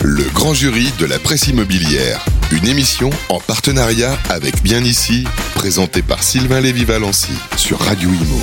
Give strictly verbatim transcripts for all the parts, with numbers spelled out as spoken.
Le grand jury de la presse immobilière. Une émission en partenariat avec Bien Ici, présentée par Sylvain Lévy-Valency sur Radio Imo.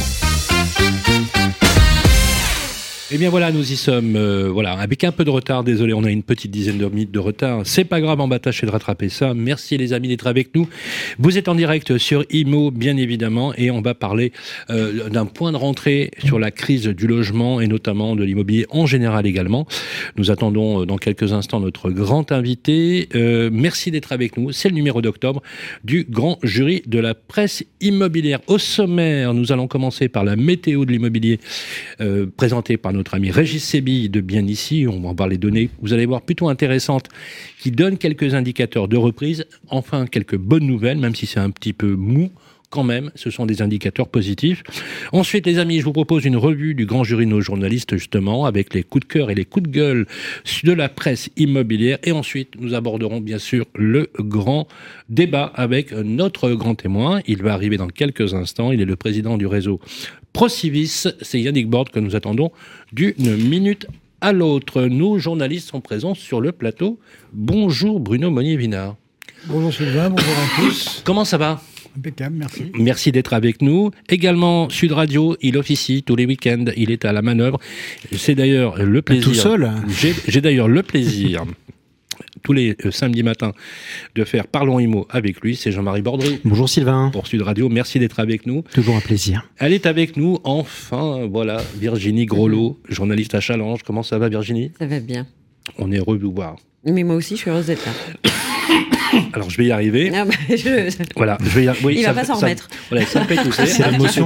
Eh bien voilà, nous y sommes, euh, voilà, avec un peu de retard, désolé, on a une petite dizaine de minutes de retard, c'est pas grave, on va tâcher de rattraper ça. Merci les amis d'être avec nous. Vous êtes en direct sur Imo, bien évidemment, et on va parler euh, d'un point de rentrée sur la crise du logement et notamment de l'immobilier en général également. Nous attendons dans quelques instants notre grand invité. Euh, merci d'être avec nous, c'est le numéro d'octobre du grand jury de la presse immobilière. Au sommaire, nous allons commencer par la météo de l'immobilier euh, présentée par notre ami Régis Sébille de Bien Ici. On va voir les données, vous allez voir, plutôt intéressantes, qui donnent quelques indicateurs de reprise. Enfin, quelques bonnes nouvelles, même si c'est un petit peu mou. Quand même, ce sont des indicateurs positifs. Ensuite, les amis, je vous propose une revue du grand jury de nos journalistes, justement, avec les coups de cœur et les coups de gueule de la presse immobilière. Et ensuite, nous aborderons, bien sûr, le grand débat avec notre grand témoin. Il va arriver dans quelques instants. Il est le président du réseau Procivis. C'est Yannick Borde que nous attendons d'une minute à l'autre. Nos journalistes sont présents sur le plateau. Bonjour Bruno Monnier-Vinard. Bonjour Sylvain, bonjour à tous. Comment ça va ? Impeccable, merci. Merci d'être avec nous. Également, Sud Radio, il officie tous les week-ends, il est à la manœuvre. C'est d'ailleurs le plaisir. Tout seul. J'ai, j'ai d'ailleurs le plaisir, tous les euh, samedis matins, de faire Parlons Immo avec lui. C'est Jean-Marie Bordry. Bonjour Sylvain. Pour Sud Radio, merci d'être avec nous. Toujours un plaisir. Elle est avec nous, enfin, voilà, Virginie Groslo, journaliste à Challenge. Comment ça va, Virginie ? Ça va bien. On est heureux de vous voir. Mais moi aussi, je suis heureuse d'être là. Alors, je vais y arriver. Non, bah, je... Voilà, je vais y arriver. Oui, Il ça, va pas s'en ça, remettre. Voilà, ça me fait tousser. C'est l'émotion.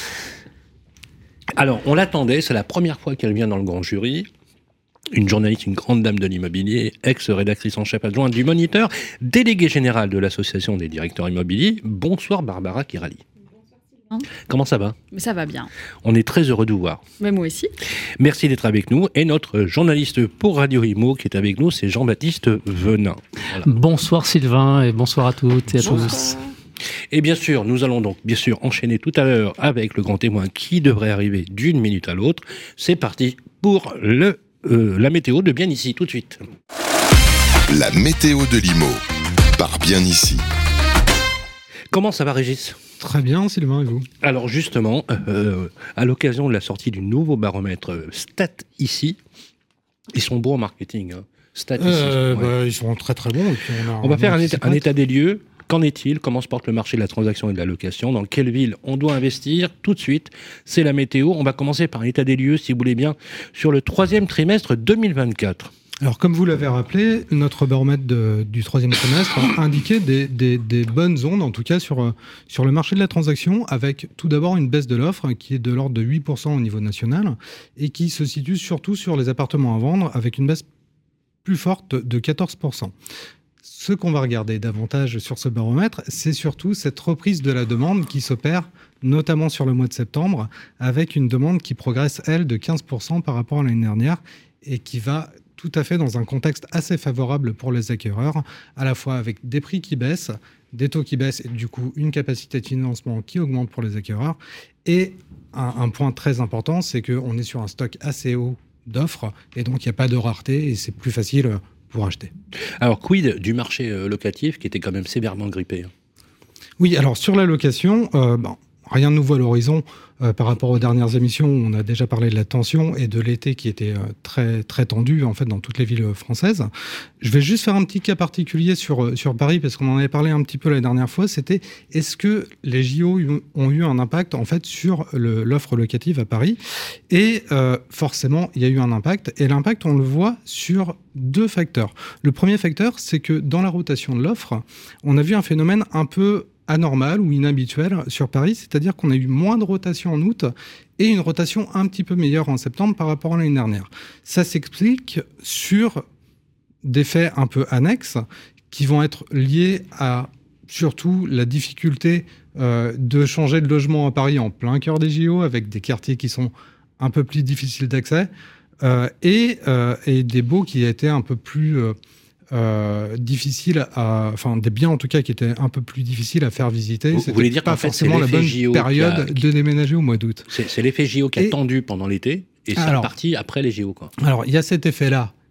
Alors, on l'attendait, c'est la première fois qu'elle vient dans le grand jury. Une journaliste, une grande dame de l'immobilier, ex-rédactrice en chef adjointe du Moniteur, déléguée générale de l'Association des directeurs immobiliers. Bonsoir Barbara Kirali. Comment ça va ? Ça va bien. On est très heureux de vous voir. Mais moi aussi. Merci d'être avec nous. Et notre journaliste pour Radio Imo qui est avec nous, c'est Jean-Baptiste Venin. Voilà. Bonsoir Sylvain et bonsoir à toutes et à Bonsoir. tous. Et bien sûr, nous allons donc bien sûr enchaîner tout à l'heure avec le grand témoin qui devrait arriver d'une minute à l'autre. C'est parti pour le, euh, la météo de Bien Ici, tout de suite. La météo de l'Imo, par Bien Ici. Comment ça va, Régis ? Très bien, Sylvain, et vous ? Alors justement, euh, à l'occasion de la sortie du nouveau baromètre Stat Ici, ils sont bons en marketing. Hein. Stat euh, Ici. Ouais. Bah, ils sont très très bons. Et puis on, a on va faire un état, un état état des lieux. Qu'en est-il ? Comment se porte le marché de la transaction et de la location ? Dans quelle ville on doit investir ? Tout de suite, c'est la météo. On va commencer par un état des lieux, si vous voulez bien, sur le troisième trimestre deux mille vingt-quatre. Alors, comme vous l'avez rappelé, notre baromètre de, du troisième trimestre a indiqué des, des, des bonnes ondes, en tout cas sur, sur le marché de la transaction, avec tout d'abord une baisse de l'offre qui est de l'ordre de huit pour cent au niveau national et qui se situe surtout sur les appartements à vendre, avec une baisse plus forte de quatorze pour cent. Ce qu'on va regarder davantage sur ce baromètre, c'est surtout cette reprise de la demande qui s'opère notamment sur le mois de septembre, avec une demande qui progresse, elle, de quinze pour cent par rapport à l'année dernière et qui va tout à fait dans un contexte assez favorable pour les acquéreurs, à la fois avec des prix qui baissent, des taux qui baissent et du coup une capacité de financement qui augmente pour les acquéreurs. Et un, un point très important, c'est qu'on est sur un stock assez haut d'offres et donc il n'y a pas de rareté et c'est plus facile pour acheter. Alors, quid du marché euh, locatif qui était quand même sévèrement grippé ? Oui, alors sur la location, euh, bon, rien de nouveau à l'horizon. Euh, par rapport aux dernières émissions, on a déjà parlé de la tension et de l'été qui était euh, très, très tendu en fait, dans toutes les villes françaises. Je vais juste faire un petit cas particulier sur, sur Paris, parce qu'on en avait parlé un petit peu la dernière fois. C'était, est-ce que les J O ont eu un impact en fait, sur le, l'offre locative à Paris ? Et euh, forcément, il y a eu un impact. Et l'impact, on le voit sur deux facteurs. Le premier facteur, c'est que dans la rotation de l'offre, on a vu un phénomène un peu anormal ou inhabituel sur Paris, c'est-à-dire qu'on a eu moins de rotation en août et une rotation un petit peu meilleure en septembre par rapport à l'année dernière. Ça s'explique sur des faits un peu annexes qui vont être liés à surtout la difficulté euh, de changer de logement à Paris en plein cœur des J O avec des quartiers qui sont un peu plus difficiles d'accès euh, et, euh, et des baux qui étaient un peu plus... Euh, Euh, difficile à, enfin des biens en tout cas qui étaient un peu plus difficiles à faire visiter. Vous, C'était vous voulez dire pas qu'en fait, forcément c'est la bonne J O période a, qui... de déménager au mois d'août. C'est, c'est l'effet J O qui a et, tendu pendant l'été et c'est alors, reparti après les J O, quoi. Alors il y a cet effet-là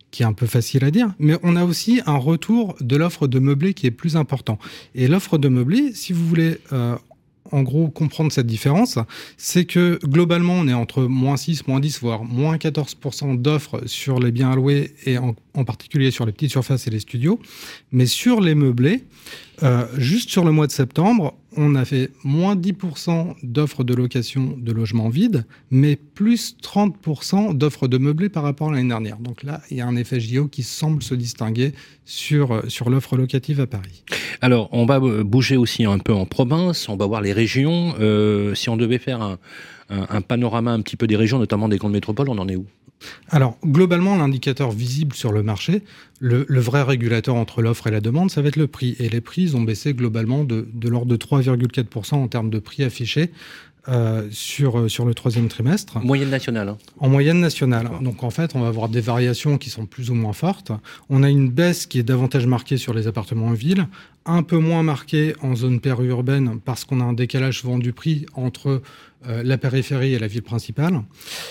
qui est un peu facile à dire, mais on a aussi un retour de l'offre de meublé qui est plus important. Et l'offre de meublé, si vous voulez euh, en gros comprendre cette différence, c'est que globalement on est entre moins six, moins dix, voire moins quatorze pour cent d'offres sur les biens alloués et en, en particulier sur les petites surfaces et les studios. Mais sur les meublés, euh, juste sur le mois de septembre, on a fait moins dix pour cent d'offres de location de logements vides, mais plus trente pour cent d'offres de meublés par rapport à l'année dernière. Donc là, il y a un effet J O qui semble se distinguer sur, sur l'offre locative à Paris. Alors, on va bouger aussi un peu en province, on va voir les régions. Euh, si on devait faire un, un, un panorama un petit peu des régions, notamment des grandes métropoles, on en est où ? Alors, globalement, l'indicateur visible sur le marché, le, le vrai régulateur entre l'offre et la demande, ça va être le prix. Et les prix, ils ont baissé globalement de, de l'ordre de trois virgule quatre pour cent en termes de prix affichés euh, sur, sur le troisième trimestre. Moyenne nationale. Hein. En moyenne nationale. D'accord. Donc, en fait, on va avoir des variations qui sont plus ou moins fortes. On a une baisse qui est davantage marquée sur les appartements en ville, un peu moins marquée en zone périurbaine parce qu'on a un décalage souvent du prix entre euh, la périphérie et la ville principale.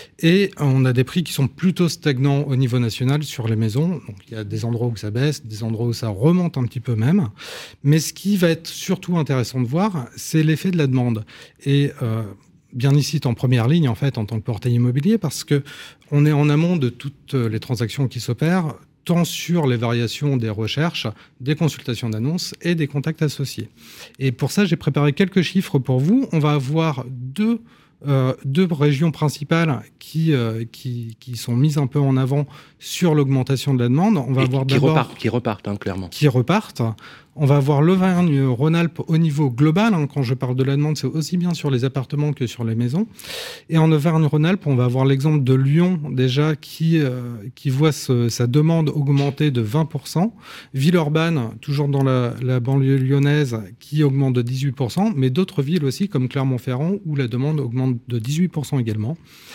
Et on a des prix qui sont plutôt stagnants au niveau national sur les maisons. Donc, il y a des endroits où ça baisse, des endroits où ça remonte un petit peu même. Mais ce qui va être surtout intéressant de voir, c'est l'effet de la demande. Et euh, bien ici, en première ligne, en fait, en tant que portail immobilier, parce que on est en amont de toutes les transactions qui s'opèrent, tant sur les variations des recherches, des consultations d'annonces et des contacts associés. Et pour ça, j'ai préparé quelques chiffres pour vous. On va avoir deux, euh, deux régions principales qui, euh, qui, qui sont mises un peu en avant sur l'augmentation de la demande. On va Et avoir qui d'abord... repartent, qui repartent hein, clairement. Qui repartent. On va avoir l'Auvergne-Rhône-Alpes au niveau global. Hein. Quand je parle de la demande, c'est aussi bien sur les appartements que sur les maisons. Et en Auvergne-Rhône-Alpes, on va avoir l'exemple de Lyon, déjà, qui, euh, qui voit ce, sa demande augmenter de vingt pour cent. Villeurbanne, toujours dans la, la banlieue lyonnaise, qui augmente de dix-huit pour cent. Mais d'autres villes aussi, comme Clermont-Ferrand, où la demande augmente de dix-huit pour cent également.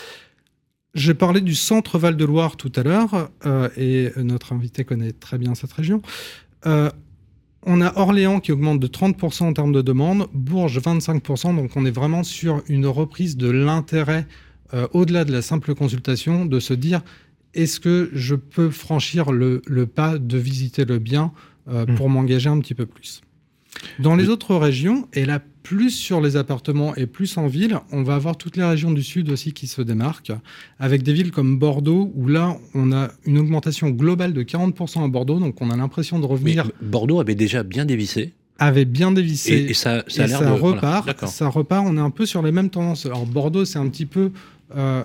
J'ai parlé du centre Val-de-Loire tout à l'heure, euh, et notre invité connaît très bien cette région. Euh, On a Orléans qui augmente de trente pour cent en termes de demande, Bourges vingt-cinq pour cent, donc on est vraiment sur une reprise de l'intérêt, euh, au-delà de la simple consultation, de se dire est-ce que je peux franchir le, le pas de visiter le bien euh, pour mmh. m'engager un petit peu plus. Dans les oui. autres régions, et là plus sur les appartements et plus en ville, on va avoir toutes les régions du sud aussi qui se démarquent, avec des villes comme Bordeaux, où là, on a une augmentation globale de quarante pour cent à Bordeaux, donc on a l'impression de revenir... Mais Bordeaux avait déjà bien dévissé. avait bien dévissé. Et, et ça, ça a et l'air ça de... repart, voilà. ça repart, on est un peu sur les mêmes tendances. Alors Bordeaux, c'est un petit peu... Euh,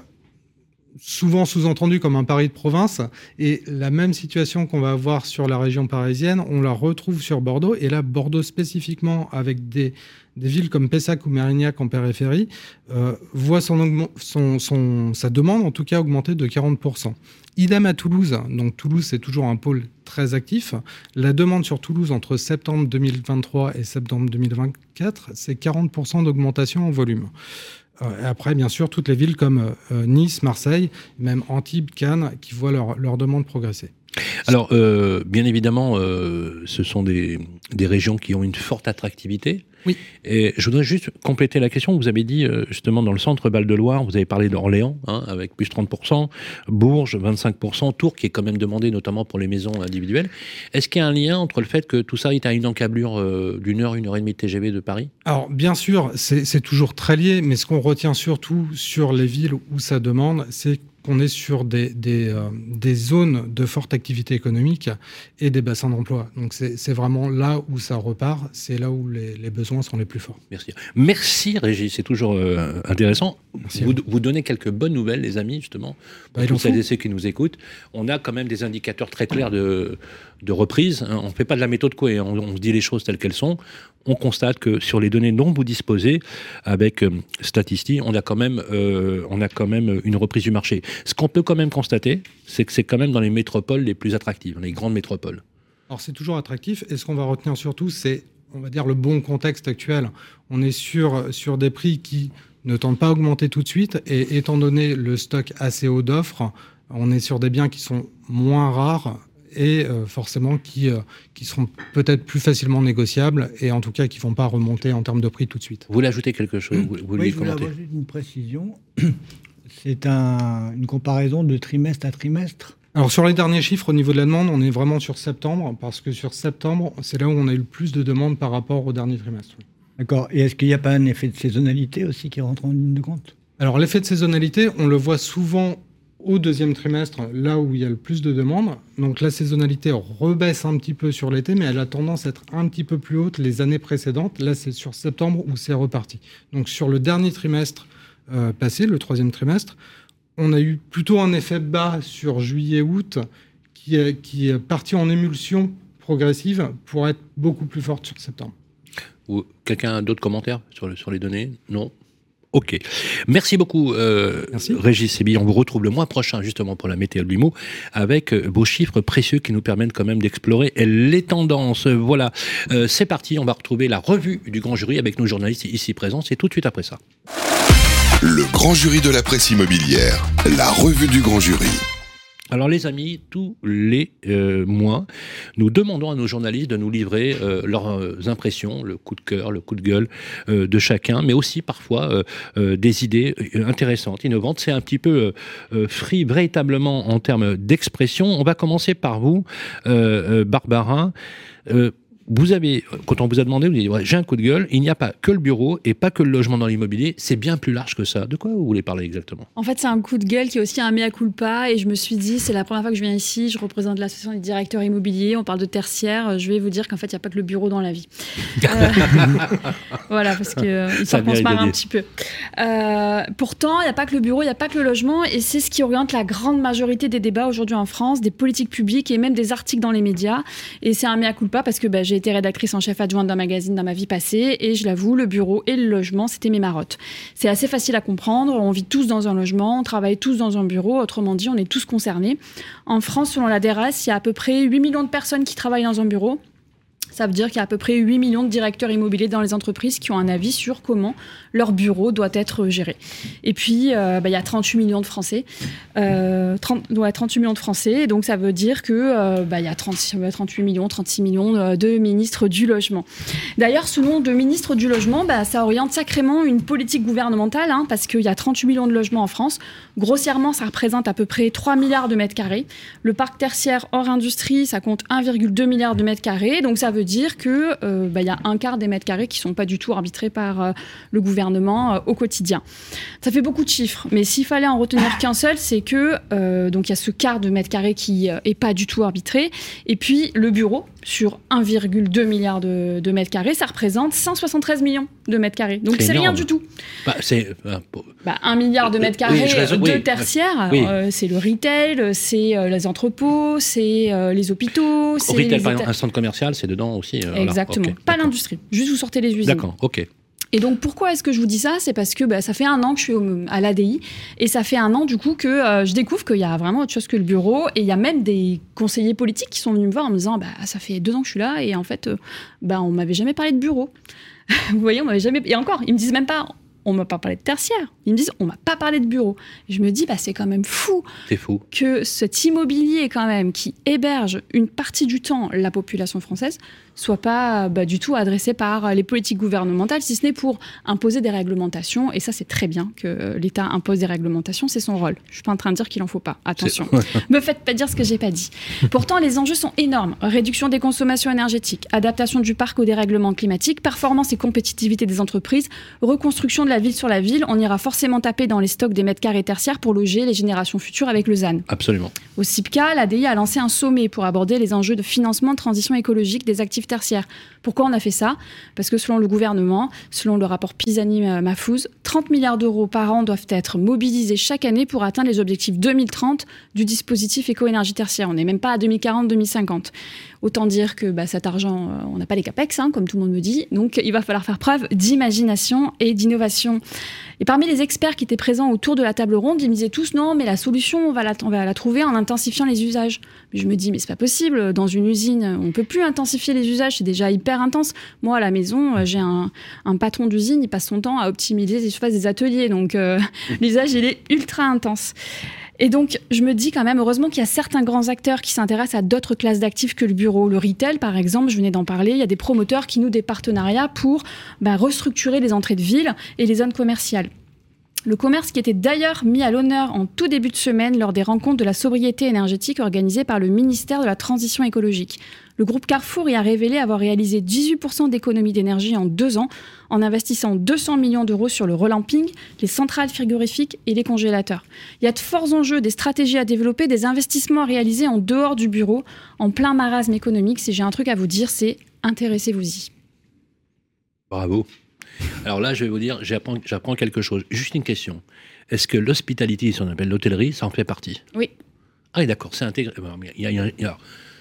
souvent sous-entendu comme un Paris de province, et la même situation qu'on va avoir sur la région parisienne, on la retrouve sur Bordeaux, et là, Bordeaux spécifiquement, avec des, des villes comme Pessac ou Mérignac en périphérie, euh, voit son, son, son, sa demande, en tout cas, augmenter de quarante pour cent. Idem à Toulouse, donc Toulouse, c'est toujours un pôle très actif. La demande sur Toulouse, entre septembre deux mille vingt-trois et septembre deux mille vingt-quatre, c'est quarante pour cent d'augmentation en volume. Et après, bien sûr, toutes les villes comme euh, Nice, Marseille, même Antibes, Cannes, qui voient leur, leur demande progresser. Alors, euh, bien évidemment, euh, ce sont des, des régions qui ont une forte attractivité. Oui. Et je voudrais juste compléter la question. Vous avez dit, euh, justement, dans le centre Val-de-Loire, vous avez parlé d'Orléans, hein, avec plus trente pour cent, Bourges, vingt-cinq pour cent, Tours, qui est quand même demandé, notamment pour les maisons individuelles. Est-ce qu'il y a un lien entre le fait que tout ça est à une encablure euh, d'une heure, une heure et demie de T G V de Paris ? Alors, bien sûr, c'est, c'est toujours très lié, mais ce qu'on retient surtout sur les villes où ça demande, c'est qu'on est sur des, des, euh, des zones de forte activité économique et des bassins d'emploi. Donc c'est, c'est vraiment là où ça repart, c'est là où les, les besoins sont les plus forts. Merci. Merci Régis, c'est toujours euh, intéressant. Merci vous, vous donnez quelques bonnes nouvelles, les amis, justement, pour bah, tous celles et ceux qui nous écoutent. On a quand même des indicateurs très clairs de, de reprise. On ne fait pas de la méthode couée, on, on se dit les choses telles qu'elles sont. On constate que sur les données dont vous disposez, avec euh, Statistique, on a quand même, euh, on a quand même une reprise du marché. Ce qu'on peut quand même constater, c'est que c'est quand même dans les métropoles les plus attractives, dans les grandes métropoles. Alors c'est toujours attractif, et ce qu'on va retenir surtout, c'est, on va dire, le bon contexte actuel. On est sur, sur des prix qui ne tendent pas à augmenter tout de suite, et étant donné le stock assez haut d'offres, on est sur des biens qui sont moins rares, et euh, forcément qui, euh, qui seront peut-être plus facilement négociables, et en tout cas qui ne vont pas remonter en termes de prix tout de suite. Vous voulez ajouter quelque chose ? Vous, vous Oui, je voulais ajouter une précision. C'est un, une comparaison de trimestre à trimestre. Alors sur les derniers chiffres au niveau de la demande, on est vraiment sur septembre, parce que sur septembre, c'est là où on a eu le plus de demandes par rapport au dernier trimestre. D'accord. Et est-ce qu'il n'y a pas un effet de saisonnalité aussi qui rentre en ligne de compte ? Alors l'effet de saisonnalité, on le voit souvent au deuxième trimestre, là où il y a le plus de demandes. Donc la saisonnalité rebaisse un petit peu sur l'été, mais elle a tendance à être un petit peu plus haute les années précédentes. Là, c'est sur septembre où c'est reparti. Donc sur le dernier trimestre euh, passé, le troisième trimestre, on a eu plutôt un effet bas sur juillet-août qui est, qui est parti en émulsion progressive pour être beaucoup plus forte sur septembre. Ou quelqu'un a d'autres commentaires sur, le, sur les données ? Non ? Ok. Merci beaucoup, euh, Merci. Régis Sébi. On vous retrouve le mois prochain, justement, pour la météo de l'U M O, avec euh, vos chiffres précieux qui nous permettent quand même d'explorer les tendances. Voilà. Euh, c'est parti. On va retrouver la revue du Grand Jury avec nos journalistes ici présents. C'est tout de suite après ça. Le Grand Jury de la presse immobilière, la revue du Grand Jury. Alors les amis, tous les euh, mois, nous demandons à nos journalistes de nous livrer euh, leurs euh, impressions, le coup de cœur, le coup de gueule euh, de chacun, mais aussi parfois euh, euh, des idées intéressantes, innovantes. C'est un petit peu euh, free véritablement en termes d'expression. On va commencer par vous, euh, euh, Barbara. Euh, Vous avez, quand on vous a demandé, vous avez dit ouais, j'ai un coup de gueule, il n'y a pas que le bureau et pas que le logement dans l'immobilier, c'est bien plus large que ça. De quoi vous voulez parler exactement ? En fait, c'est un coup de gueule qui est aussi un mea culpa et je me suis dit, c'est la première fois que je viens ici, je représente l'association des directeurs immobiliers, on parle de tertiaire, je vais vous dire qu'en fait, il n'y a pas que le bureau dans la vie. Euh, voilà, parce que euh, il faut qu'on se marre un petit peu. Euh, pourtant, il n'y a pas que le bureau, il n'y a pas que le logement et c'est ce qui oriente la grande majorité des débats aujourd'hui en France, des politiques publiques et même des articles dans les médias. Et c'est un mea culpa parce que bah, j'ai été rédactrice en chef adjointe d'un magazine dans ma vie passée et je l'avoue, le bureau et le logement, c'était mes marottes. C'est assez facile à comprendre, on vit tous dans un logement, on travaille tous dans un bureau, autrement dit, on est tous concernés. En France, selon la D R S, il y a à peu près huit millions de personnes qui travaillent dans un bureau. Ça veut dire qu'il y a à peu près huit millions de directeurs immobiliers dans les entreprises qui ont un avis sur comment leur bureau doit être géré. Et puis, euh, bah, il y a trente-huit millions de Français. Euh, trente, ouais, trente-huit millions de Français. Et donc, ça veut dire qu'il euh, bah, y a trente, trente-huit millions, trente-six millions de ministres du logement. D'ailleurs, selon le ministre du logement, bah, ça oriente sacrément une politique gouvernementale, hein, parce qu'il y a trente-huit millions de logements en France. Grossièrement, ça représente à peu près trois milliards de mètres carrés. Le parc tertiaire hors industrie, ça compte un virgule deux milliard de mètres carrés. Donc, ça veut dire que euh, bah, y a un quart des mètres carrés qui ne sont pas du tout arbitrés par euh, le gouvernement euh, au quotidien. Ça fait beaucoup de chiffres, mais s'il fallait en retenir qu'un seul, c'est que euh, donc il y a ce quart de mètres carrés qui euh, est pas du tout arbitré, et puis le bureau sur un virgule deux milliard de, de mètres carrés, ça représente cent soixante-treize millions de mètres carrés. Donc c'est, c'est rien du tout. Bah, c'est euh, pour... bah, un milliard de mètres carrés oui, raison, de oui, tertiaire, oui. euh, c'est le retail, c'est euh, les entrepôts, c'est euh, les hôpitaux. Au c'est retail, les par éta... exemple, un centre commercial, c'est dedans aussi. Euh, Exactement. Voilà. Okay, pas d'accord. l'industrie. Juste vous sortez les usines. D'accord, ok. Et donc, pourquoi est-ce que je vous dis ça ? C'est parce que bah, ça fait un an que je suis au, à l'A D I et ça fait un an, du coup, que euh, je découvre qu'il y a vraiment autre chose que le bureau et il y a même des conseillers politiques qui sont venus me voir en me disant bah, « ça fait deux ans que je suis là et en fait, euh, bah, on m'avait jamais parlé de bureau. » Vous voyez, on m'avait jamais... Et encore, ils me disent même pas « on m'a pas parlé de tertiaire ». Ils me disent « on m'a pas parlé de bureau ». Et je me dis bah, « c'est quand même fou, c'est fou que cet immobilier, quand même, qui héberge une partie du temps la population française, soit pas bah, du tout adressé par les politiques gouvernementales, si ce n'est pour imposer des réglementations. Et ça, c'est très bien que l'État impose des réglementations, c'est son rôle. Je suis pas en train de dire qu'il en faut pas. Attention, me faites pas dire ce que j'ai pas dit. Pourtant, les enjeux sont énormes. Réduction des consommations énergétiques, adaptation du parc au dérèglement climatique, performance et compétitivité des entreprises, reconstruction de la ville sur la ville. On ira forcément taper dans les stocks des mètres carrés tertiaires pour loger les générations futures avec le Z A N. Absolument. Au C I P C A, l'A D I a lancé un sommet pour aborder les enjeux de financement de transition écologique des actifs tertiaires. Pourquoi on a fait ça ? Parce que selon le gouvernement, selon le rapport Pisani-Mahfouz, trente milliards d'euros par an doivent être mobilisés chaque année pour atteindre les objectifs deux mille trente du dispositif éco-énergie tertiaire. On n'est même pas à deux mille quarante deux mille cinquante. Autant dire que bah, cet argent, euh, on n'a pas les capex, hein, comme tout le monde me dit. Donc, il va falloir faire preuve d'imagination et d'innovation. Et parmi les experts qui étaient présents autour de la table ronde, ils me disaient tous « Non, mais la solution, on va la, on va la trouver en intensifiant les usages. » Mais je me dis « Mais c'est pas possible. Dans une usine, on peut plus intensifier les usages. C'est déjà hyper intense. Moi, à la maison, j'ai un, un patron d'usine, il passe son temps à optimiser les surfaces des ateliers. Donc, euh, l'usage, il est ultra intense. » Et donc, je me dis quand même, heureusement qu'il y a certains grands acteurs qui s'intéressent à d'autres classes d'actifs que le bureau. Le retail, par exemple, je venais d'en parler, il y a des promoteurs qui nouent des partenariats pour bah, restructurer les entrées de ville et les zones commerciales. Le commerce qui était d'ailleurs mis à l'honneur en tout début de semaine lors des rencontres de la sobriété énergétique organisées par le ministère de la Transition écologique. Le groupe Carrefour y a révélé avoir réalisé dix-huit pour cent d'économies d'énergie en deux ans en investissant deux cents millions d'euros sur le relamping, les centrales frigorifiques et les congélateurs. Il y a de forts enjeux, des stratégies à développer, des investissements à réaliser en dehors du bureau, en plein marasme économique. Si j'ai un truc à vous dire, c'est intéressez-vous-y. Bravo. Alors là, je vais vous dire, j'apprends, j'apprends quelque chose. Juste une question. Est-ce que l'hospitality, si on appelle l'hôtellerie, ça en fait partie ? Oui. Ah oui, d'accord, c'est intégré. Il y a, il y a, il y a,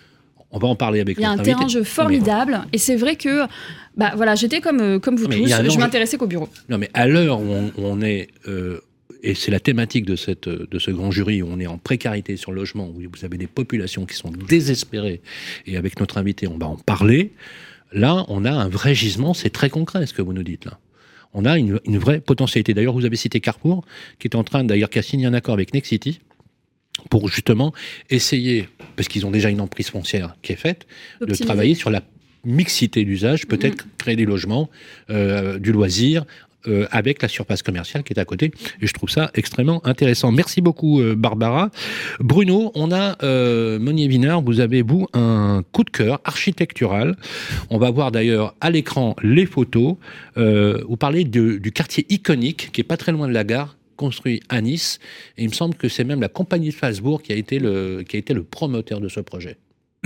on va en parler avec Il y a un notre invité. terrain de jeu formidable. Et c'est vrai que bah, voilà, j'étais comme, comme vous mais tous, je enjeu... m'intéressais qu'au bureau. Non, mais à l'heure où on, où on est... Euh, et c'est la thématique de, cette, de ce grand jury, où on est en précarité sur le logement, où vous avez des populations qui sont désespérées, et avec notre invité, on va en parler. Là, on a un vrai gisement, c'est très concret ce que vous nous dites là. On a une, une vraie potentialité. D'ailleurs, vous avez cité Carrefour, qui est en train, d'ailleurs, qui a signé un accord avec Nexity, pour justement essayer, parce qu'ils ont déjà une emprise foncière qui est faite, Optimiser. de travailler sur la mixité d'usage, peut-être mmh. créer des logements, euh, du loisir, Euh, avec la surface commerciale qui est à côté. Et je trouve ça extrêmement intéressant. Merci beaucoup, euh, Barbara. Bruno, on a, euh, Monnier-Wiener, vous avez, vous, un coup de cœur architectural. On va voir d'ailleurs à l'écran les photos. Euh, vous parlez de, du quartier iconique, qui est pas très loin de la gare, construit à Nice. Et il me semble que c'est même la compagnie de Falsbourg qui a été le, qui a été le promoteur de ce projet.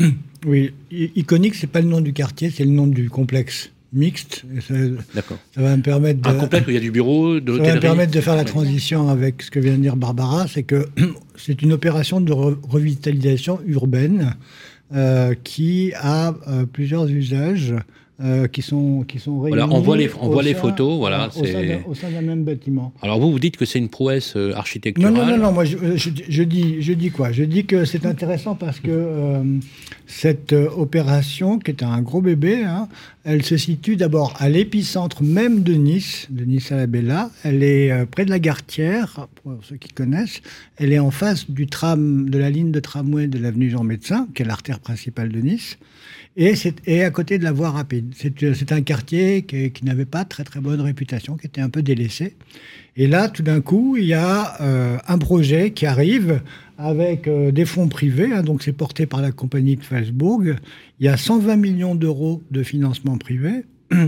Oui, I- iconique, c'est pas le nom du quartier, c'est le nom du complexe mixte. Ça, D'accord. Ça va me permettre de, un complexe où il y a du bureau, de ça va me permettre de faire la transition avec ce que vient de dire Barbara, c'est que c'est une opération de re- revitalisation urbaine euh, qui a euh, plusieurs usages euh, qui sont qui sont réunis. Voilà, on voit les on voit les sein, photos, voilà. Au, c'est... sein d'un, au sein d'un même bâtiment. Alors vous, vous dites que c'est une prouesse euh, architecturale. Non, non, non, non. Moi, je, je, je dis, je dis quoi ? Je dis que c'est intéressant parce que euh, cette euh, opération, qui est un gros bébé, hein, elle se situe d'abord à l'épicentre même de Nice, de Nice à la Bella. Elle est euh, près de la gare Thiers, pour ceux qui connaissent. Elle est en face du tram, de la ligne de tramway de l'avenue Jean Médecin, qui est l'artère principale de Nice. Et, c'est, et à côté de la voie rapide. C'est, c'est un quartier qui, qui n'avait pas très très bonne réputation, qui était un peu délaissé. Et là, tout d'un coup, il y a euh, un projet qui arrive avec euh, des fonds privés, hein, donc c'est porté par la compagnie de Falsbourg. Il y a cent vingt millions d'euros de financement privé.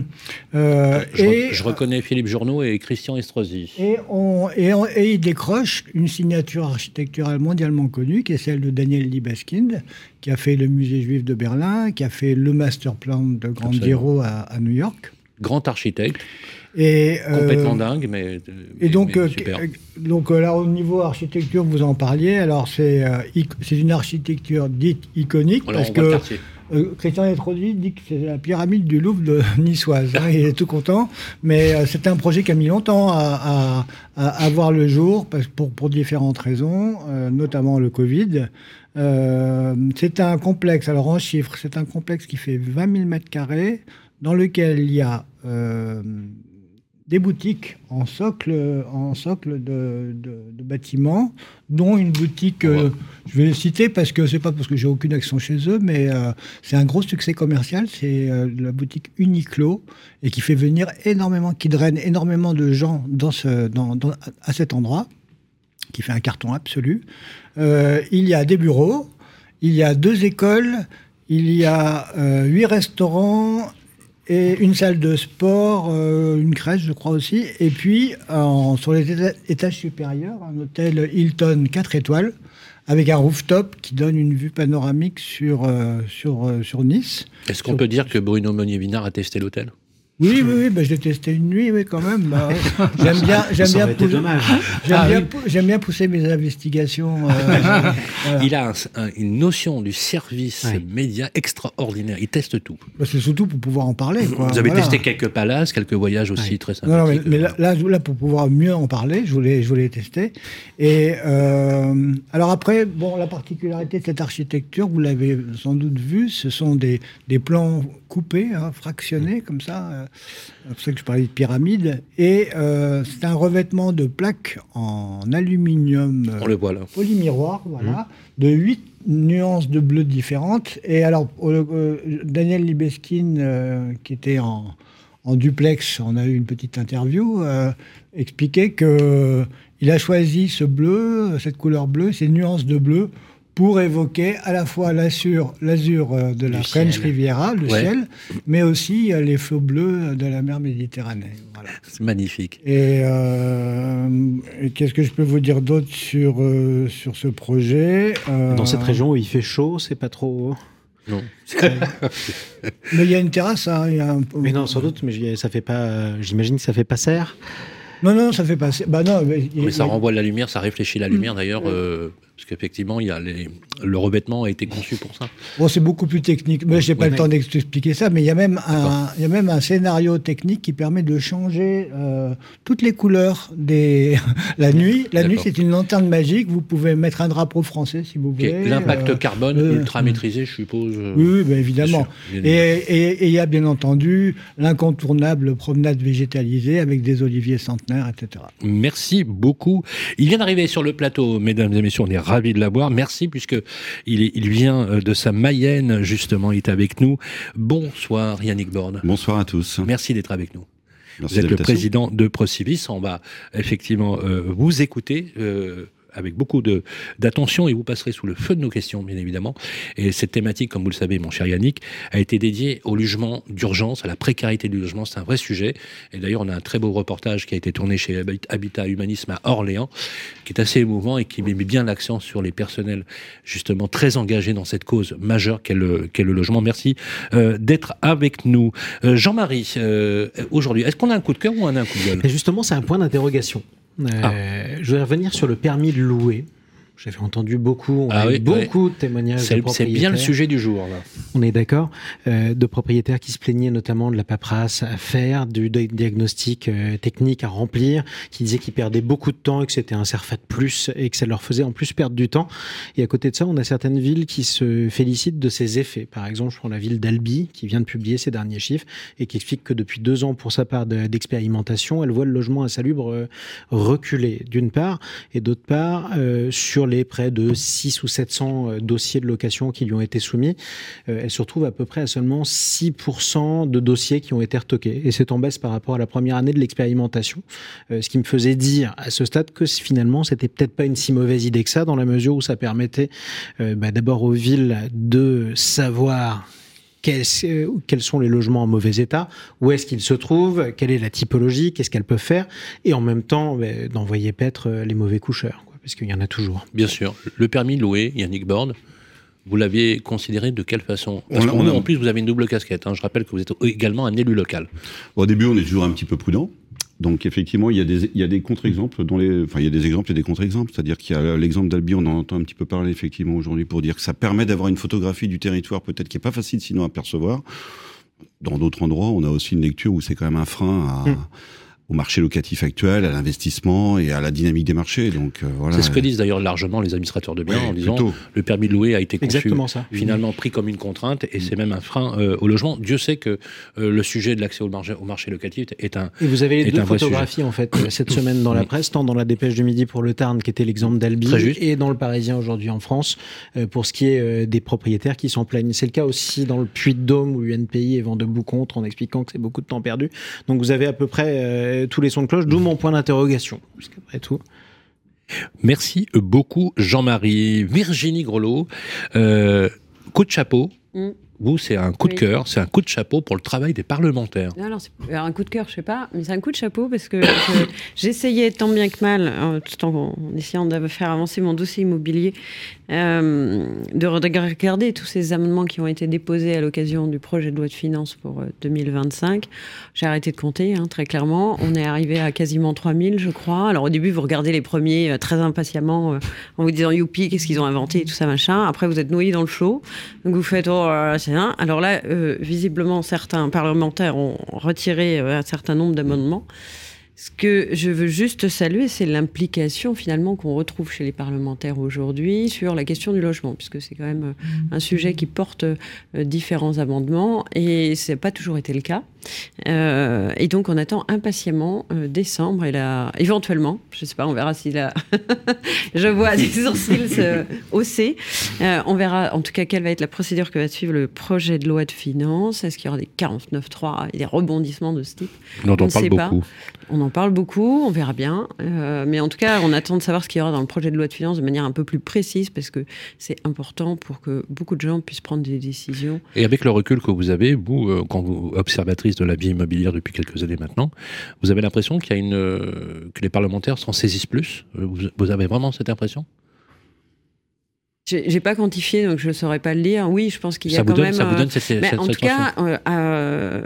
Euh, je, et, je reconnais Philippe Journeau et Christian Estrosi. Et, on, et, on, et il décroche une signature architecturale mondialement connue, qui est celle de Daniel Libeskind, qui a fait le musée juif de Berlin, qui a fait le master plan de Grand Giro à, à New York. Grand architecte. Et, complètement euh, dingue, mais, et donc, mais euh, super. donc euh, là, au niveau architecture, vous en parliez. Alors, c'est, euh, c'est une architecture dite iconique, alors, parce on que voit le quartier. Euh, Christian Estrosi dit que c'est la pyramide du Louvre de niçoise. Hein, il est tout content. Mais euh, c'est un projet qui a mis longtemps à, à, à, à voir le jour, parce, pour, pour différentes raisons, euh, notamment le Covid. Euh, c'est un complexe, alors en chiffres, c'est un complexe qui fait vingt mille mètres carrés, dans lequel il y a euh, des boutiques en socle, en socle de, de, de bâtiments, dont une boutique, euh, je vais les citer parce que c'est pas parce que j'ai aucune action chez eux, mais euh, c'est un gros succès commercial, c'est euh, la boutique Uniqlo, et qui fait venir énormément, qui draine énormément de gens dans ce, dans, dans, à cet endroit, qui fait un carton absolu. Euh, il y a des bureaux, il y a deux écoles, il y a euh, huit restaurants, et une salle de sport, euh, une crèche, je crois aussi. Et puis, en, sur les éta- étages supérieurs, un hôtel Hilton quatre étoiles, avec un rooftop qui donne une vue panoramique sur, euh, sur, euh, sur Nice. Est-ce qu'on sur... peut dire que Bruno Monnier-Wiener a testé l'hôtel ? Oui, oui, oui, bah, je l'ai testé une nuit, oui, quand même. Bah, ouais. J'aime bien, j'aime ça bien, aurait été pousser, dommage. j'aime, Ah, bien, oui. pou- j'aime bien pousser mes investigations. Euh, voilà. Il a un, un, une notion du service Ouais. média extraordinaire. Il teste tout. Bah, c'est surtout pour pouvoir en parler. Quoi. Vous avez Voilà. testé quelques palaces, quelques voyages aussi Ouais. très Non, non, mais, sympathiques. mais là, là, là, pour pouvoir mieux en parler, je voulais, je voulais tester. Et euh, alors après, bon, la particularité de cette architecture, vous l'avez sans doute vu, ce sont des, des plans coupés, hein, fractionnés, comme ça. Euh, c'est pour ça que je parlais de pyramide. Et euh, c'est un revêtement de plaques en aluminium euh, On le voit là. polymiroir, voilà, de huit nuances de bleu différentes. Et alors, euh, euh, Daniel Libeskind, euh, qui était en en duplex, on a eu une petite interview, euh, expliquait qu'il a choisi ce bleu, cette couleur bleue, ces nuances de bleu, pour évoquer à la fois l'azur, l'azur de la French Riviera, le ouais. ciel, mais aussi les flots bleus de la mer Méditerranée. Voilà. C'est magnifique. Et, euh, et qu'est-ce que je peux vous dire d'autre sur, euh, sur ce projet euh, Dans cette région où il fait chaud, c'est pas trop... Non. Mais il y a une terrasse. Hein, il y a un... Mais non, sans doute, mais ça fait pas... J'imagine que ça fait pas serre. Non, non, ça fait pas... Bah non, mais, mais ça il... renvoie de la lumière, ça réfléchit la lumière, d'ailleurs... Euh... Parce qu'effectivement, il y a les... le revêtement a été conçu pour ça. Bon, c'est beaucoup plus technique. Mais je n'ai pas ouais, le mais... temps d'expliquer ça, mais il y a même un, il y a même un scénario technique qui permet de changer euh, toutes les couleurs des... la nuit. La nuit, c'est une lanterne magique. Vous pouvez mettre un drapeau français, si vous voulez. Okay. L'impact euh, carbone euh, ultra maîtrisé, je suppose. Euh... Oui, oui ben évidemment. Et il y a bien entendu l'incontournable promenade végétalisée avec des oliviers centenaires, et cetera. Merci beaucoup. Il vient d'arriver sur le plateau, mesdames et messieurs, on est ravi de l'avoir. Merci, puisque il, est, il vient de sa Mayenne, justement, il est avec nous. Bonsoir, Yannick Borne. Bonsoir à tous. Merci d'être avec nous. Merci. Vous êtes le président de Procivis. On va effectivement euh, vous écouter euh, avec beaucoup de, d'attention et vous passerez sous le feu de nos questions, bien évidemment. Et cette thématique, comme vous le savez, mon cher Yannick, a été dédiée au logement d'urgence, à la précarité du logement. C'est un vrai sujet. Et d'ailleurs, on a un très beau reportage qui a été tourné chez Habitat Humanisme à Orléans, qui est assez émouvant et qui met bien l'accent sur les personnels, justement, très engagés dans cette cause majeure qu'est le, qu'est le logement. Merci euh, d'être avec nous. Euh, Jean-Marie, euh, aujourd'hui, est-ce qu'on a un coup de cœur ou on a un coup de gueule ? Et justement, c'est un point d'interrogation. Euh, ah. Je voudrais revenir sur le permis de louer. J'avais entendu beaucoup, on ah a oui, eu beaucoup oui. de témoignages c'est, de propriétaires. C'est bien le sujet du jour, là. On est d'accord, euh, de propriétaires qui se plaignaient notamment de la paperasse à faire, du diagnostic euh, technique à remplir, qui disaient qu'ils perdaient beaucoup de temps et que c'était un serfat de plus et que ça leur faisait en plus perdre du temps. Et à côté de ça, on a certaines villes qui se félicitent de ces effets. Par exemple, je prends la ville d'Albi, qui vient de publier ses derniers chiffres et qui explique que depuis deux ans, pour sa part de, d'expérimentation, elle voit le logement insalubre euh, reculer, d'une part, et d'autre part, euh, sur les près de six ou sept cents dossiers de location qui lui ont été soumis, euh, elle se retrouve à peu près à seulement six pour cent de dossiers qui ont été retoqués. Et c'est en baisse par rapport à la première année de l'expérimentation. Euh, ce qui me faisait dire à ce stade que finalement, c'était peut-être pas une si mauvaise idée que ça, dans la mesure où ça permettait euh, bah, d'abord aux villes de savoir Quels, quels sont les logements en mauvais état, où est-ce qu'ils se trouvent, quelle est la typologie, qu'est-ce qu'elles peuvent faire, et en même temps bah, d'envoyer paître les mauvais coucheurs, quoi, parce qu'il y en a toujours. Bien sûr. Le permis de louer, Yannick Borne, vous l'aviez considéré de quelle façon ? Parce qu'en a... plus, vous avez une double casquette. Hein. Je rappelle que vous êtes également un élu local. Au début, on est toujours un petit peu prudent. Donc effectivement, il y a des, il y a des contre-exemples, dont les, enfin il y a des exemples et des contre-exemples, c'est-à-dire qu'il y a l'exemple d'Albi, on en entend un petit peu parler effectivement aujourd'hui pour dire que ça permet d'avoir une photographie du territoire peut-être qui est pas facile sinon à percevoir. Dans d'autres endroits, on a aussi une lecture où c'est quand même un frein à... Mmh. au marché locatif actuel, à l'investissement et à la dynamique des marchés. Donc, euh, voilà. C'est ce que disent d'ailleurs largement les administrateurs de biens oui, en disant plutôt. Le permis de louer a été conçu, ça. finalement mmh. pris comme une contrainte et mmh. c'est même un frein euh, au logement. Dieu sait que euh, le sujet de l'accès au marché, au marché locatif est un Et vous avez les deux photographies en fait cette semaine dans la presse, tant dans la dépêche du midi pour le Tarn qui était l'exemple d'Albi et dans le Parisien aujourd'hui en France euh, pour ce qui est euh, des propriétaires qui s'en plaignent. C'est le cas aussi dans le Puy-de-Dôme où l'U N P I est vent debout contre en expliquant que c'est beaucoup de temps perdu. Donc vous avez à peu près euh, tous les sons de cloche, d'où mon point d'interrogation. Parce qu'après tout... Merci beaucoup Jean-Marie. Virginie Grelot, euh, coup de chapeau. Mm. Vous, c'est un coup de oui. cœur, c'est un coup de chapeau pour le travail des parlementaires. Alors, c'est un coup de cœur, je sais pas, mais c'est un coup de chapeau parce que je, j'essayais tant bien que mal, euh, tout en, en essayant de faire avancer mon dossier immobilier, euh, de regarder tous ces amendements qui ont été déposés à l'occasion du projet de loi de finances pour euh, deux mille vingt-cinq. J'ai arrêté de compter, hein, très clairement. On est arrivé à quasiment trois mille, je crois. Alors, au début, vous regardez les premiers euh, très impatiemment euh, en vous disant « Youpi, qu'est-ce qu'ils ont inventé ?» et tout ça, machin. Après, vous êtes noyé dans le flot. Donc, vous faites « Oh, euh, c'est un. » Alors là, euh, visiblement, certains parlementaires ont retiré euh, un certain nombre d'amendements. Ce que je veux juste saluer, c'est l'implication finalement qu'on retrouve chez les parlementaires aujourd'hui sur la question du logement, puisque c'est quand même un sujet qui porte euh, différents amendements et ça n'a pas toujours été le cas. Euh, et donc, on attend impatiemment euh, décembre et là, éventuellement, je ne sais pas, on verra si là, je vois des sourcils se hausser. Euh, on verra, en tout cas, quelle va être la procédure que va suivre le projet de loi de finances. Est-ce qu'il y aura des quarante-neuf trois et des rebondissements de ce type? On en parle beaucoup. Pas. On en parle beaucoup, on verra bien. Euh, mais en tout cas, on attend de savoir ce qu'il y aura dans le projet de loi de finances de manière un peu plus précise, parce que c'est important pour que beaucoup de gens puissent prendre des décisions. Et avec le recul que vous avez, vous, euh, quand vous observatrice de la vie immobilière depuis quelques années maintenant, vous avez l'impression qu'il y a une, euh, que les parlementaires s'en saisissent plus? Vous, vous avez vraiment cette impression? J'ai, j'ai pas quantifié, donc je ne saurais pas le dire. Oui, je pense qu'il y a ça quand vous donne, même... Ça vous donne cette, mais cette en cette tout cas, euh, euh,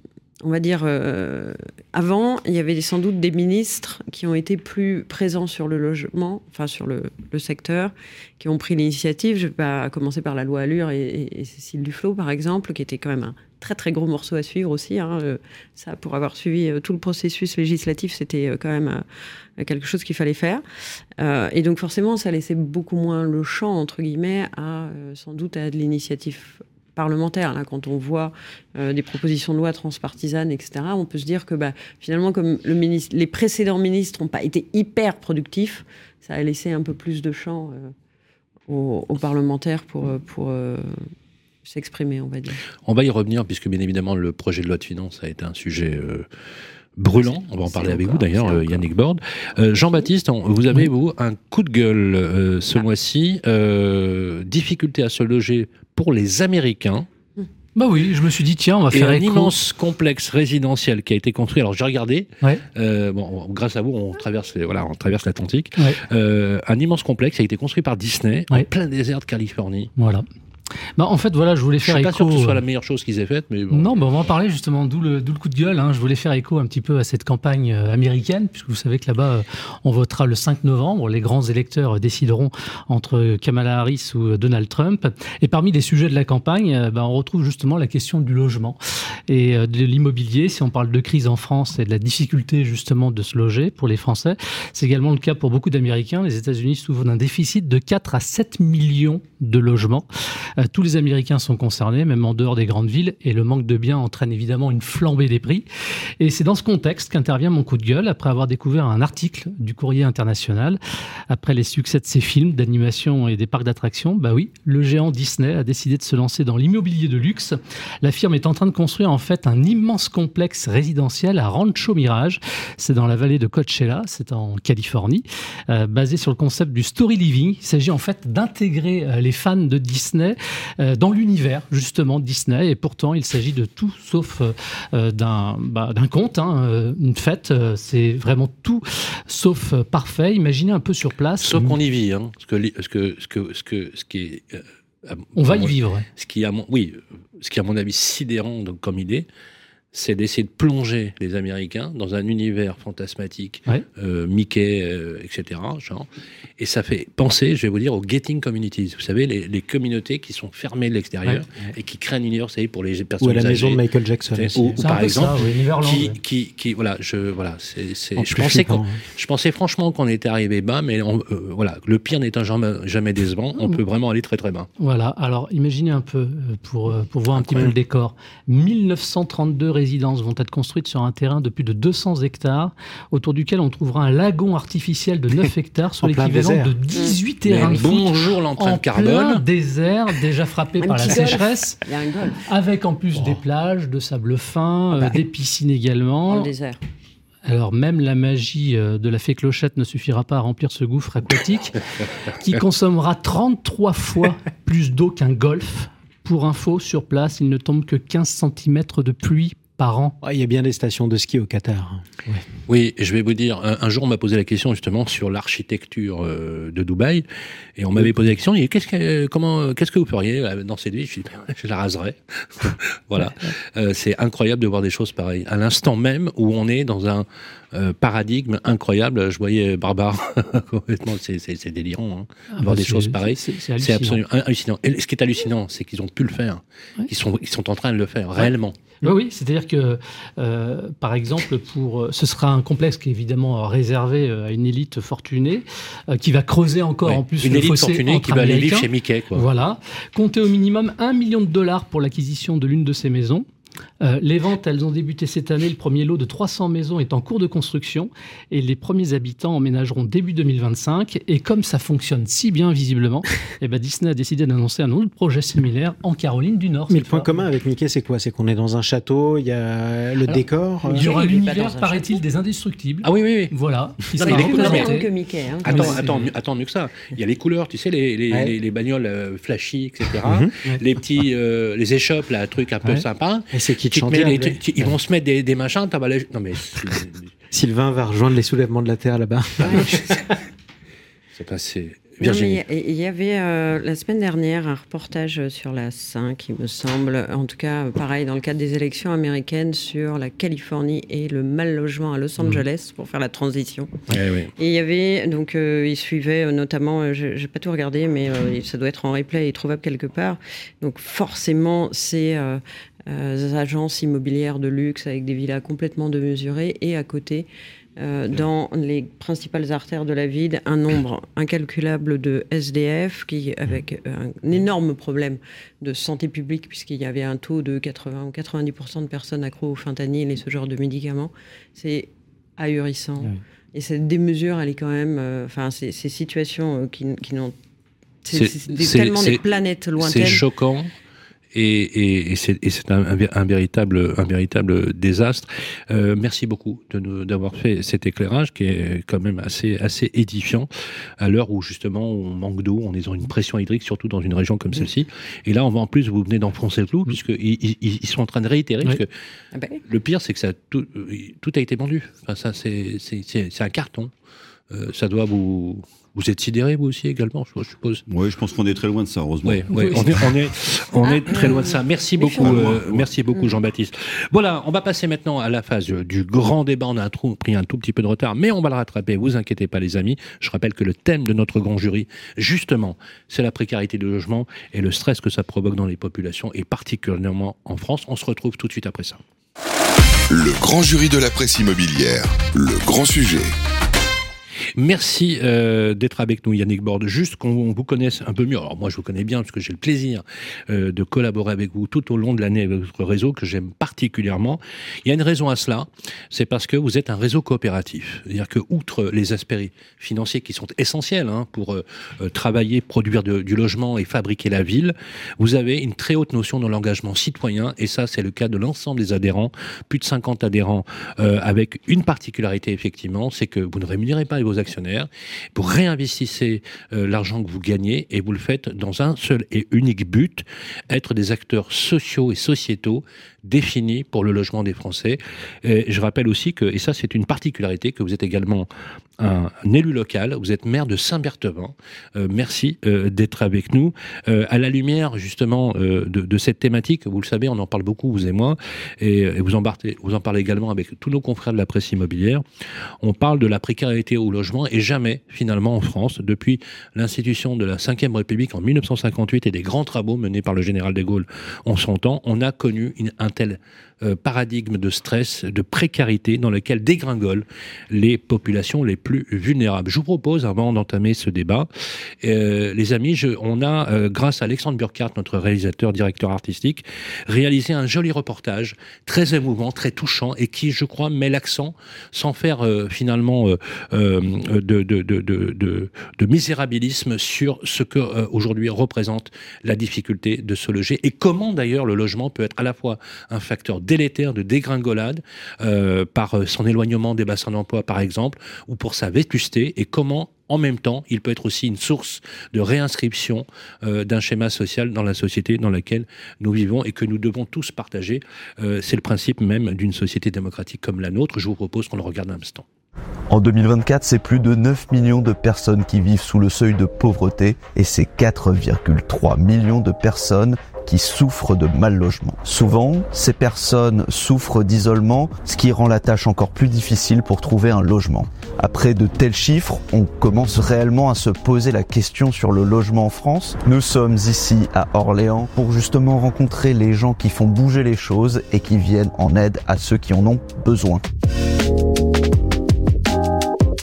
on va dire, euh, avant, il y avait sans doute des ministres qui ont été plus présents sur le logement, enfin sur le, le secteur, qui ont pris l'initiative. Je vais pas commencer par la loi Allure et, et, et Cécile Duflot, par exemple, qui était quand même un très très gros morceau à suivre aussi. Hein. Euh, ça, pour avoir suivi euh, tout le processus législatif, c'était euh, quand même euh, quelque chose qu'il fallait faire. Euh, et donc forcément, ça laissait beaucoup moins le champ, entre guillemets, à euh, sans doute à de l'initiative parlementaire. Là, quand on voit euh, des propositions de loi transpartisanes, et cetera, on peut se dire que bah, finalement, comme le ministre, les précédents ministres n'ont pas été hyper productifs, ça a laissé un peu plus de champ euh, aux, aux parlementaires pour, pour euh, s'exprimer, on va dire. On va y revenir, puisque bien évidemment, le projet de loi de finances a été un sujet... Euh brûlant, on va en parler avec vous d'ailleurs, euh, Yannick Borde. Euh, Jean-Baptiste, on, vous avez, oui. vous, un coup de gueule euh, ce ah. mois-ci, euh, difficulté à se loger pour les Américains. Bah oui, je me suis dit, tiens, on va et faire un écho. immense complexe résidentiel qui a été construit. Alors j'ai regardé, ouais. euh, bon, grâce à vous, on traverse, les, voilà, on traverse l'Atlantique. Ouais. Euh, un immense complexe qui a été construit par Disney ouais. en plein désert de Californie. Voilà. Bah, en fait, voilà, je voulais faire écho... Je suis pas sûr que ce soit la meilleure chose qu'ils aient faite, mais bon. Non, bah, on va en parler justement, d'où le, d'où le coup de gueule. Hein. Je voulais faire écho un petit peu à cette campagne euh, américaine, puisque vous savez que là-bas, euh, on votera le cinq novembre. Les grands électeurs euh, décideront entre Kamala Harris ou euh, Donald Trump. Et parmi les sujets de la campagne, euh, bah, on retrouve justement la question du logement et euh, de l'immobilier. Si on parle de crise en France et de la difficulté justement de se loger pour les Français, c'est également le cas pour beaucoup d'Américains. Les États-Unis souffrent d'un déficit de quatre à sept millions de logements. Euh, tous les Américains sont concernés, même en dehors des grandes villes, et le manque de biens entraîne évidemment une flambée des prix. Et c'est dans ce contexte qu'intervient mon coup de gueule, après avoir découvert un article du Courrier International. Après les succès de ses films d'animation et des parcs d'attractions, bah oui, le géant Disney a décidé de se lancer dans l'immobilier de luxe. La firme est en train de construire en fait un immense complexe résidentiel à Rancho Mirage. C'est dans la vallée de Coachella, c'est en Californie, euh, basé sur le concept du story living. Il s'agit en fait d'intégrer euh, les fans de Disney euh, dans l'univers justement de Disney, et pourtant il s'agit de tout sauf euh, d'un, bah, d'un conte, hein, une fête, euh, c'est vraiment tout sauf euh, parfait. Imaginez un peu sur place. Sauf qu'on y vit, hein, ce que, ce que, ce que, ce que, ce qui est, euh, on va y vivre. Ouais. Ce qui, à mon, oui, ce qui à mon avis sidérant donc, comme idée, c'est d'essayer de plonger les Américains dans un univers fantasmatique, ouais. euh, Mickey, euh, et cetera. Genre. Et ça fait penser, je vais vous dire, aux gating communities. Vous savez, les, les communautés qui sont fermées de l'extérieur ouais, ouais. et qui créent un univers, vous savez, pour les personnes âgées. Ou à la maison de Michael Jackson. Ou, ou par exemple, ça, oui, qui, ouais. qui, qui, voilà, je, voilà, c'est, c'est, je pensais, qu'on, je pensais franchement qu'on était arrivé bas, mais on, euh, voilà, le pire n'étant jamais, jamais décevant, on peut vraiment aller très très bas. Voilà. Alors, imaginez un peu pour pour voir un petit peu le décor. mille neuf cent trente-deux résidences vont être construites sur un terrain de plus de deux cents hectares, autour duquel on trouvera un lagon artificiel de neuf hectares, sur l'équivalent de dix-huit terrains de foot. Bonjour l'empreinte carbone. En plein désert, déjà frappé par la sécheresse, avec en plus oh. des plages de sable fin, ah bah. euh, des piscines également. Dans le désert. Alors même la magie de la fée Clochette ne suffira pas à remplir ce gouffre aquatique, qui consommera trente-trois fois plus d'eau qu'un golf. Pour info, sur place, il ne tombe que quinze centimètres de pluie par an. Oh, il y a bien des stations de ski au Qatar. Ouais. Oui, je vais vous dire, un, un jour on m'a posé la question justement sur l'architecture euh, de Dubaï, et on m'avait posé la question, et qu'est-ce que, comment, qu'est-ce que vous feriez dans cette ville? Je, je la raserais. Voilà. Euh, c'est incroyable de voir des choses pareilles. À l'instant même où on est dans un euh, paradigme incroyable, je voyais Barbare, complètement, c'est, c'est, c'est délirant, hein, ah, de voir bah des choses pareilles. C'est, c'est, c'est absolument hallucinant. Et ce qui est hallucinant, c'est qu'ils ont pu le faire. Ouais. Ils sont, ils sont en train de le faire, ouais. réellement. Oui, oui, c'est-à-dire que, euh, par exemple, pour, ce sera un complexe qui est évidemment réservé à une élite fortunée, euh, qui va creuser encore ouais, en plus une le élite fossé fortunée entre qui va aller vivre Américains. chez Mickey, quoi. Voilà. Comptez au minimum un million de dollars pour l'acquisition de l'une de ces maisons. Euh, les ventes, elles ont débuté cette année. Le premier lot de trois cents maisons est en cours de construction et les premiers habitants emménageront début deux mille vingt-cinq. Et comme ça fonctionne si bien visiblement, eh ben Disney a décidé d'annoncer un autre projet similaire en Caroline du Nord. Mais le point commun avec Mickey, c'est quoi? C'est qu'on est dans un château, il y a le Alors, décor. Il y aura Oui, il est pas l'univers, dans un paraît-il, château. des indestructibles. Ah oui, oui, oui. Voilà. Qui Non, sera mais les plus couleurs, représenté. que Mickey. Hein. Attends, c'est- attends, mieux- attends, mieux que ça. Il y a les couleurs, tu sais, les, les, Ouais. les, les bagnoles euh, flashy, et cetera. Mhm. Les petits, euh, les échoppes, là, trucs un peu Ouais. sympas. Et c'est qui Tu te chante mets bien, les- lui. tu- tu- ils vont se mettre des, des machins, t'as pas les- Non mais c'est Sylvain va rejoindre les soulèvements de la Terre là-bas. c'est passé. Non, mais Virginie. Il y, il y avait euh, la semaine dernière un reportage sur la cinq, il me semble, en tout cas pareil dans le cadre des élections américaines, sur la Californie et le mal logement à Los Angeles pour faire la transition. Ouais, ouais. Et il y avait, donc euh, il suivait euh, notamment, euh, je n'ai pas tout regardé, mais euh, ça doit être en replay et trouvable quelque part. Donc forcément, c'est euh, euh, agences immobilières de luxe avec des villas complètement démesurées et à côté, Euh, dans les principales artères de la ville, un nombre incalculable de S D F qui, avec un énorme problème de santé publique, puisqu'il y avait un taux de quatre-vingts ou quatre-vingt-dix pour cent de personnes accro au fentanyl et ce genre de médicaments. C'est ahurissant. Oui. Et cette démesure, elle est quand même... Enfin, euh, ces, ces situations euh, qui, qui n'ont... C'est, C'est- c'est des- c'est- tellement c'est- des planètes C'est lointaines. choquant. Et, et, et c'est, et c'est un, un, un, véritable, un véritable désastre. Euh, merci beaucoup de nous, d'avoir fait cet éclairage qui est quand même assez, assez édifiant à l'heure où justement on manque d'eau, on est dans une pression hydrique, surtout dans une région comme celle-ci. Et là, on va en plus, vous venez d'enfoncer le clou, puisque ils, ils, ils sont en train de réitérer. Oui. Parce que Ah ben, le pire, c'est que ça, tout, tout a été vendu. Enfin, ça, c'est, c'est, c'est, c'est un carton. Euh, ça doit vous... Vous êtes sidéré, vous aussi, également, je suppose. Oui, je pense qu'on est très loin de ça, heureusement. Oui, ouais, on est, on est, on est très loin de ça. Merci beaucoup, euh, merci beaucoup, Jean-Baptiste. Voilà, on va passer maintenant à la phase du grand débat. On a un trou, pris un tout petit peu de retard, mais on va le rattraper. Vous inquiétez pas, les amis. Je rappelle que le thème de notre grand jury, justement, c'est la précarité du logement et le stress que ça provoque dans les populations, et particulièrement en France. On se retrouve tout de suite après ça. Le grand jury de la presse immobilière, le grand sujet. Merci euh, d'être avec nous, Yannick Borde. Juste qu'on vous connaisse un peu mieux. Alors moi, je vous connais bien parce que j'ai le plaisir euh, de collaborer avec vous tout au long de l'année avec votre réseau que j'aime particulièrement. Il y a une raison à cela, c'est parce que vous êtes un réseau coopératif. C'est-à-dire que, outre les aspects financiers qui sont essentiels hein, pour euh, travailler, produire de, du logement et fabriquer la ville, vous avez une très haute notion de l'engagement citoyen, et ça, c'est le cas de l'ensemble des adhérents. Plus de cinquante adhérents, euh, avec une particularité, effectivement, c'est que vous ne rémunérez pas vos actionnaires, vous réinvestissez euh, l'argent que vous gagnez et vous le faites dans un seul et unique but, être des acteurs sociaux et sociétaux définis pour le logement des Français. Et je rappelle aussi que, et ça c'est une particularité, que vous êtes également un, un élu local, vous êtes maire de Saint-Berthevin. Euh, merci euh, d'être avec nous. Euh, à la lumière justement euh, de, de cette thématique, vous le savez, on en parle beaucoup, vous et moi, et, et vous, en parlez, vous en parlez également avec tous nos confrères de la presse immobilière. On parle de la précarité au logement, et jamais finalement en France, depuis l'institution de la cinquième République en mille neuf cent cinquante-huit et des grands travaux menés par le général de Gaulle en son temps, on a connu une, un tel euh, paradigme de stress, de précarité dans lequel dégringolent les populations les plus vulnérables. Je vous propose, avant d'entamer ce débat, euh, les amis, je, on a, euh, grâce à Alexandre Burkhardt, notre réalisateur, directeur artistique, réalisé un joli reportage, très émouvant, très touchant, et qui, je crois, met l'accent, sans faire euh, finalement euh, euh, de, de, de, de, de, de misérabilisme, sur ce que euh, aujourd'hui représente la difficulté de se loger, et comment d'ailleurs le logement peut être à la fois un facteur délétère de dégringolade euh, par son éloignement des bassins d'emploi par exemple, ou pour sa vétusté, et comment en même temps il peut être aussi une source de réinscription euh, d'un schéma social dans la société dans laquelle nous vivons et que nous devons tous partager. Euh, c'est le principe même d'une société démocratique comme la nôtre. Je vous propose qu'on le regarde un instant. En deux mille vingt-quatre, c'est plus de neuf millions de personnes qui vivent sous le seuil de pauvreté, et c'est quatre virgule trois millions de personnes qui souffrent de mal logement. Souvent, ces personnes souffrent d'isolement, ce qui rend la tâche encore plus difficile pour trouver un logement. Après de tels chiffres, on commence réellement à se poser la question sur le logement en France. Nous sommes ici à Orléans pour justement rencontrer les gens qui font bouger les choses et qui viennent en aide à ceux qui en ont besoin.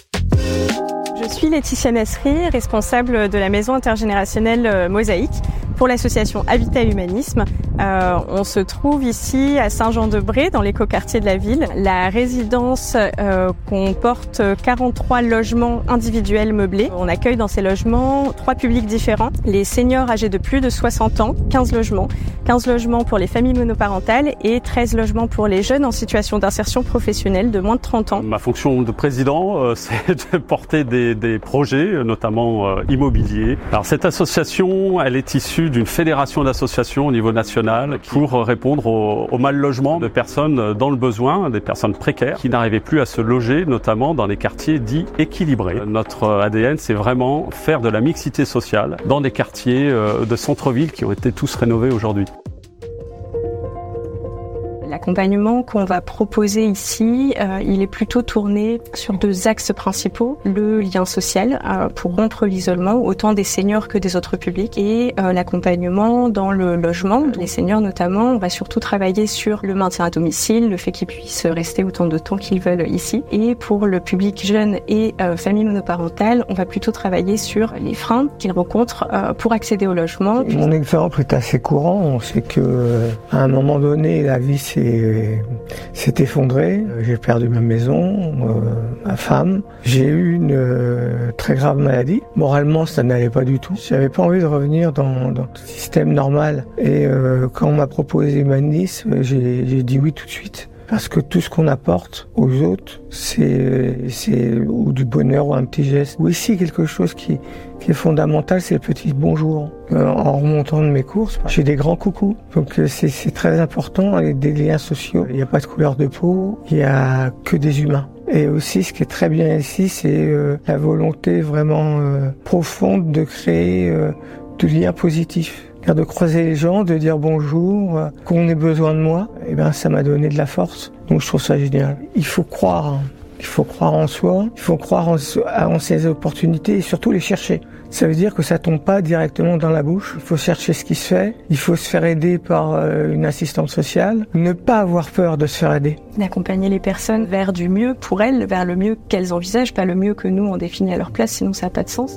Je suis Laetitia Nasri, responsable de la maison intergénérationnelle Mosaïque. pour l'association Habitat Humanisme. Euh, on se trouve ici à Saint-Jean-de-Bray, dans l'écoquartier de la ville. La résidence euh, comporte quarante-trois logements individuels meublés. On accueille dans ces logements trois publics différents. Les seniors âgés de plus de soixante ans, quinze logements. quinze logements pour les familles monoparentales et treize logements pour les jeunes en situation d'insertion professionnelle de moins de trente ans. Ma fonction de président, euh, c'est de porter des, des projets, notamment euh, immobiliers. Alors cette association, elle est issue d'une fédération d'associations au niveau national pour répondre au, au mal logement de personnes dans le besoin, des personnes précaires qui n'arrivaient plus à se loger, notamment dans les quartiers dits équilibrés. Notre A D N, c'est vraiment faire de la mixité sociale dans des quartiers euh, de centre-ville qui ont été tous rénovés aujourd'hui. L'accompagnement qu'on va proposer ici, euh, il est plutôt tourné sur deux axes principaux. Le lien social euh, pour rompre l'isolement, autant des seniors que des autres publics, et euh, l'accompagnement dans le logement. Les seniors notamment, on va surtout travailler sur le maintien à domicile, le fait qu'ils puissent rester autant de temps qu'ils veulent ici. Et pour le public jeune et euh, famille monoparentale, on va plutôt travailler sur les freins qu'ils rencontrent euh, pour accéder au logement. Mon exemple est assez courant, c'est que euh, à un moment donné, la vie s'est s'est effondré. J'ai perdu ma maison, euh, ma femme. J'ai eu une euh, très grave maladie. Moralement, ça n'allait pas du tout. J'avais pas envie de revenir dans, dans le système normal. Et euh, quand on m'a proposé Humanisme, j'ai, j'ai dit oui tout de suite. Parce que tout ce qu'on apporte aux autres, c'est, c'est ou du bonheur ou un petit geste. Ou ici, quelque chose qui, qui est fondamental, c'est le petit bonjour. Euh, en remontant de mes courses, j'ai des grands coucous. Donc c'est, c'est très important, avec des liens sociaux. Il n'y a pas de couleur de peau, il n'y a que des humains. Et aussi, ce qui est très bien ici, c'est euh, la volonté vraiment euh, profonde de créer euh, du lien positif. De croiser les gens, de dire bonjour, euh, qu'on ait besoin de moi, et ben ça m'a donné de la force. Donc je trouve ça génial. Il faut croire, il faut croire en soi, il faut croire en, en ses opportunités et surtout les chercher. Ça veut dire que ça tombe pas directement dans la bouche. Il faut chercher ce qui se fait. Il faut se faire aider par euh, une assistante sociale. Ne pas avoir peur de se faire aider. D'accompagner les personnes vers du mieux pour elles, vers le mieux qu'elles envisagent, pas le mieux que nous on définit à leur place, sinon ça n'a pas de sens.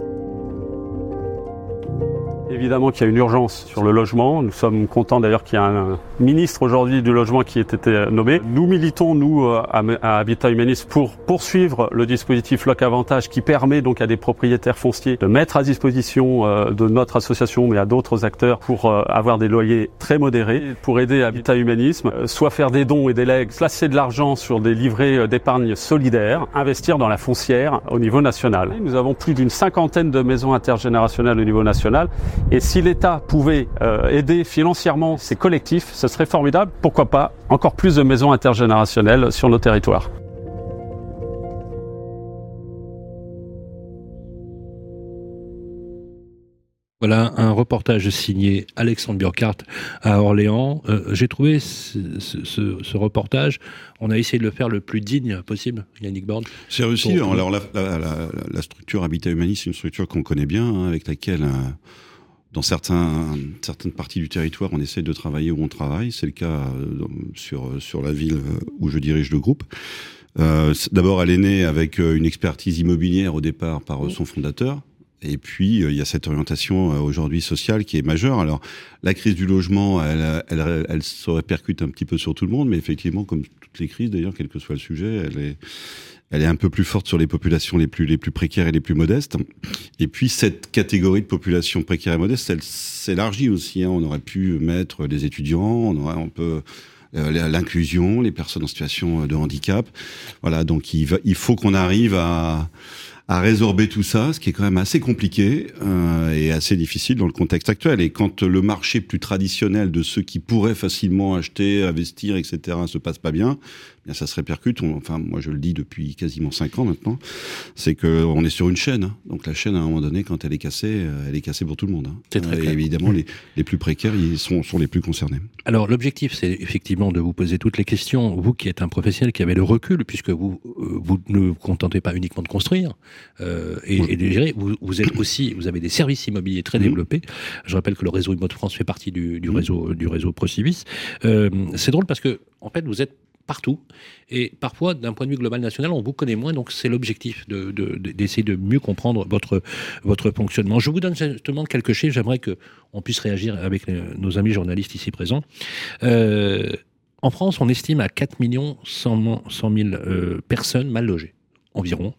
Évidemment qu'il y a une urgence sur le logement. Nous sommes contents d'ailleurs qu'il y ait un ministre aujourd'hui du logement qui ait été nommé. Nous militons, nous, à, à Habitat Humanisme, pour poursuivre le dispositif Locavantage qui permet donc à des propriétaires fonciers de mettre à disposition euh, de notre association, mais à d'autres acteurs, pour euh, avoir des loyers très modérés, pour aider Habitat Humanisme, euh, soit faire des dons et des legs, placer de l'argent sur des livrets d'épargne solidaire, investir dans la foncière au niveau national. Nous avons plus d'une cinquantaine de maisons intergénérationnelles au niveau national. Et si l'État pouvait euh, aider financièrement ces collectifs, ce serait formidable. Pourquoi pas encore plus de maisons intergénérationnelles sur nos territoires. Voilà un reportage signé Alexandre Burkhardt à Orléans. Euh, j'ai trouvé ce, ce, ce reportage, on a essayé de le faire le plus digne possible, Yannick Borne. C'est réussi. Pour... Alors la, la, la, la structure Habitat Humanisme, c'est une structure qu'on connaît bien, hein, avec laquelle... Euh... Dans certains, certaines parties du territoire, on essaie de travailler où on travaille. C'est le cas euh, sur, sur la ville où je dirige le groupe. Euh, d'abord, elle est née avec une expertise immobilière au départ par son fondateur. Et puis, il y a cette orientation aujourd'hui sociale qui est majeure. Alors, la crise du logement, elle, elle, elle, elle se répercute un petit peu sur tout le monde, mais effectivement, comme toutes les crises d'ailleurs, quel que soit le sujet, elle est... Elle est un peu plus forte sur les populations les plus, les plus précaires et les plus modestes. Et puis, cette catégorie de population précaire et modeste, elle s'élargit aussi, hein. On aurait pu mettre les étudiants, on aurait, on peut, euh, l'inclusion, les personnes en situation de handicap. Voilà. Donc, il va, il faut qu'on arrive à, à résorber tout ça, ce qui est quand même assez compliqué euh, et assez difficile dans le contexte actuel. Et quand le marché plus traditionnel de ceux qui pourraient facilement acheter, investir, et cetera, se passe pas bien, bien ça se répercute. On, enfin, moi je le dis depuis quasiment cinq ans maintenant, c'est que on est sur une chaîne. Hein. Donc la chaîne, à un moment donné, quand elle est cassée, elle est cassée pour tout le monde. Hein. C'est très et clair. Évidemment, les, les plus précaires, ils sont, sont les plus concernés. Alors l'objectif, c'est effectivement de vous poser toutes les questions. Vous qui êtes un professionnel qui avez le recul, puisque vous euh, vous ne vous contentez pas uniquement de construire euh, et, oui. et de gérer. Vous, vous êtes aussi, vous avez des services immobiliers très mmh. développés. Je rappelle que le réseau Immo de France fait partie du, du mmh. réseau du réseau Procivis. Euh, c'est drôle parce que en fait, vous êtes partout. Et parfois, d'un point de vue global national, on vous connaît moins. Donc, c'est l'objectif de, de, de, d'essayer de mieux comprendre votre, votre fonctionnement. Je vous donne justement quelques chiffres. J'aimerais qu'on puisse réagir avec les, nos amis journalistes ici présents. Euh, en France, on estime à quatre millions cent mille euh, personnes mal logées, environ.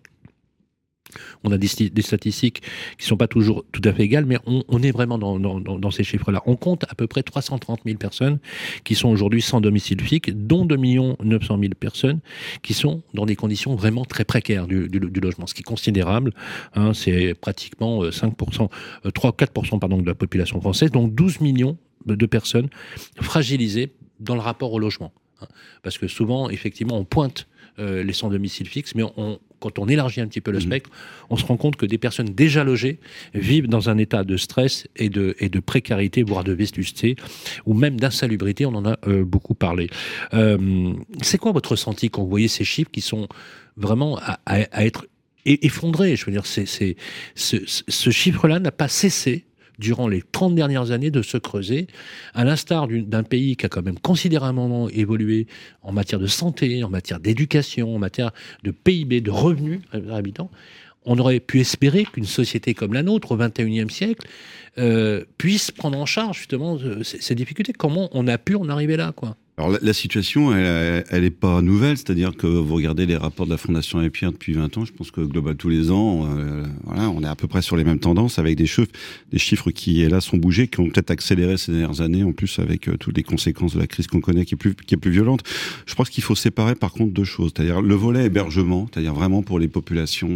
On a des, des statistiques qui ne sont pas toujours tout à fait égales, mais on, on est vraiment dans, dans, dans ces chiffres-là. On compte à peu près trois cent trente mille personnes qui sont aujourd'hui sans domicile fixe, dont deux millions neuf cent mille personnes qui sont dans des conditions vraiment très précaires du, du, du logement, ce qui est considérable. Hein, c'est pratiquement cinq pour cent, trois à quatre pour cent pardon, de la population française, donc douze millions de personnes fragilisées dans le rapport au logement. Hein, parce que souvent, effectivement, on pointe euh, les sans domicile fixe, mais on quand on élargit un petit peu le spectre, on se rend compte que des personnes déjà logées vivent dans un état de stress et de, et de précarité, voire de vétusté, ou même d'insalubrité, on en a euh, beaucoup parlé. Euh, c'est quoi votre ressenti quand vous voyez ces chiffres qui sont vraiment à, à, à être effondrés? Je veux dire, c'est, c'est, ce, ce chiffre-là n'a pas cessé durant les trente dernières années de se creuser, à l'instar d'un pays qui a quand même considérablement évolué en matière de santé, en matière d'éducation, en matière de P I B, de revenus par habitant. On aurait pu espérer qu'une société comme la nôtre, au vingt et unième siècle, euh, puisse prendre en charge justement ces, ces difficultés. Comment on a pu en arriver là, quoi? Alors la, la situation, elle, elle est pas nouvelle, c'est-à-dire que vous regardez les rapports de la Fondation Abbé Pierre depuis vingt ans, je pense que Global tous les ans, euh, voilà, on est à peu près sur les mêmes tendances, avec des chiffres, des chiffres qui là sont bougés, qui ont peut-être accéléré ces dernières années, en plus avec euh, toutes les conséquences de la crise qu'on connaît, qui est plus qui est plus violente. Je pense qu'il faut séparer par contre deux choses, c'est-à-dire le volet hébergement, c'est-à-dire vraiment pour les populations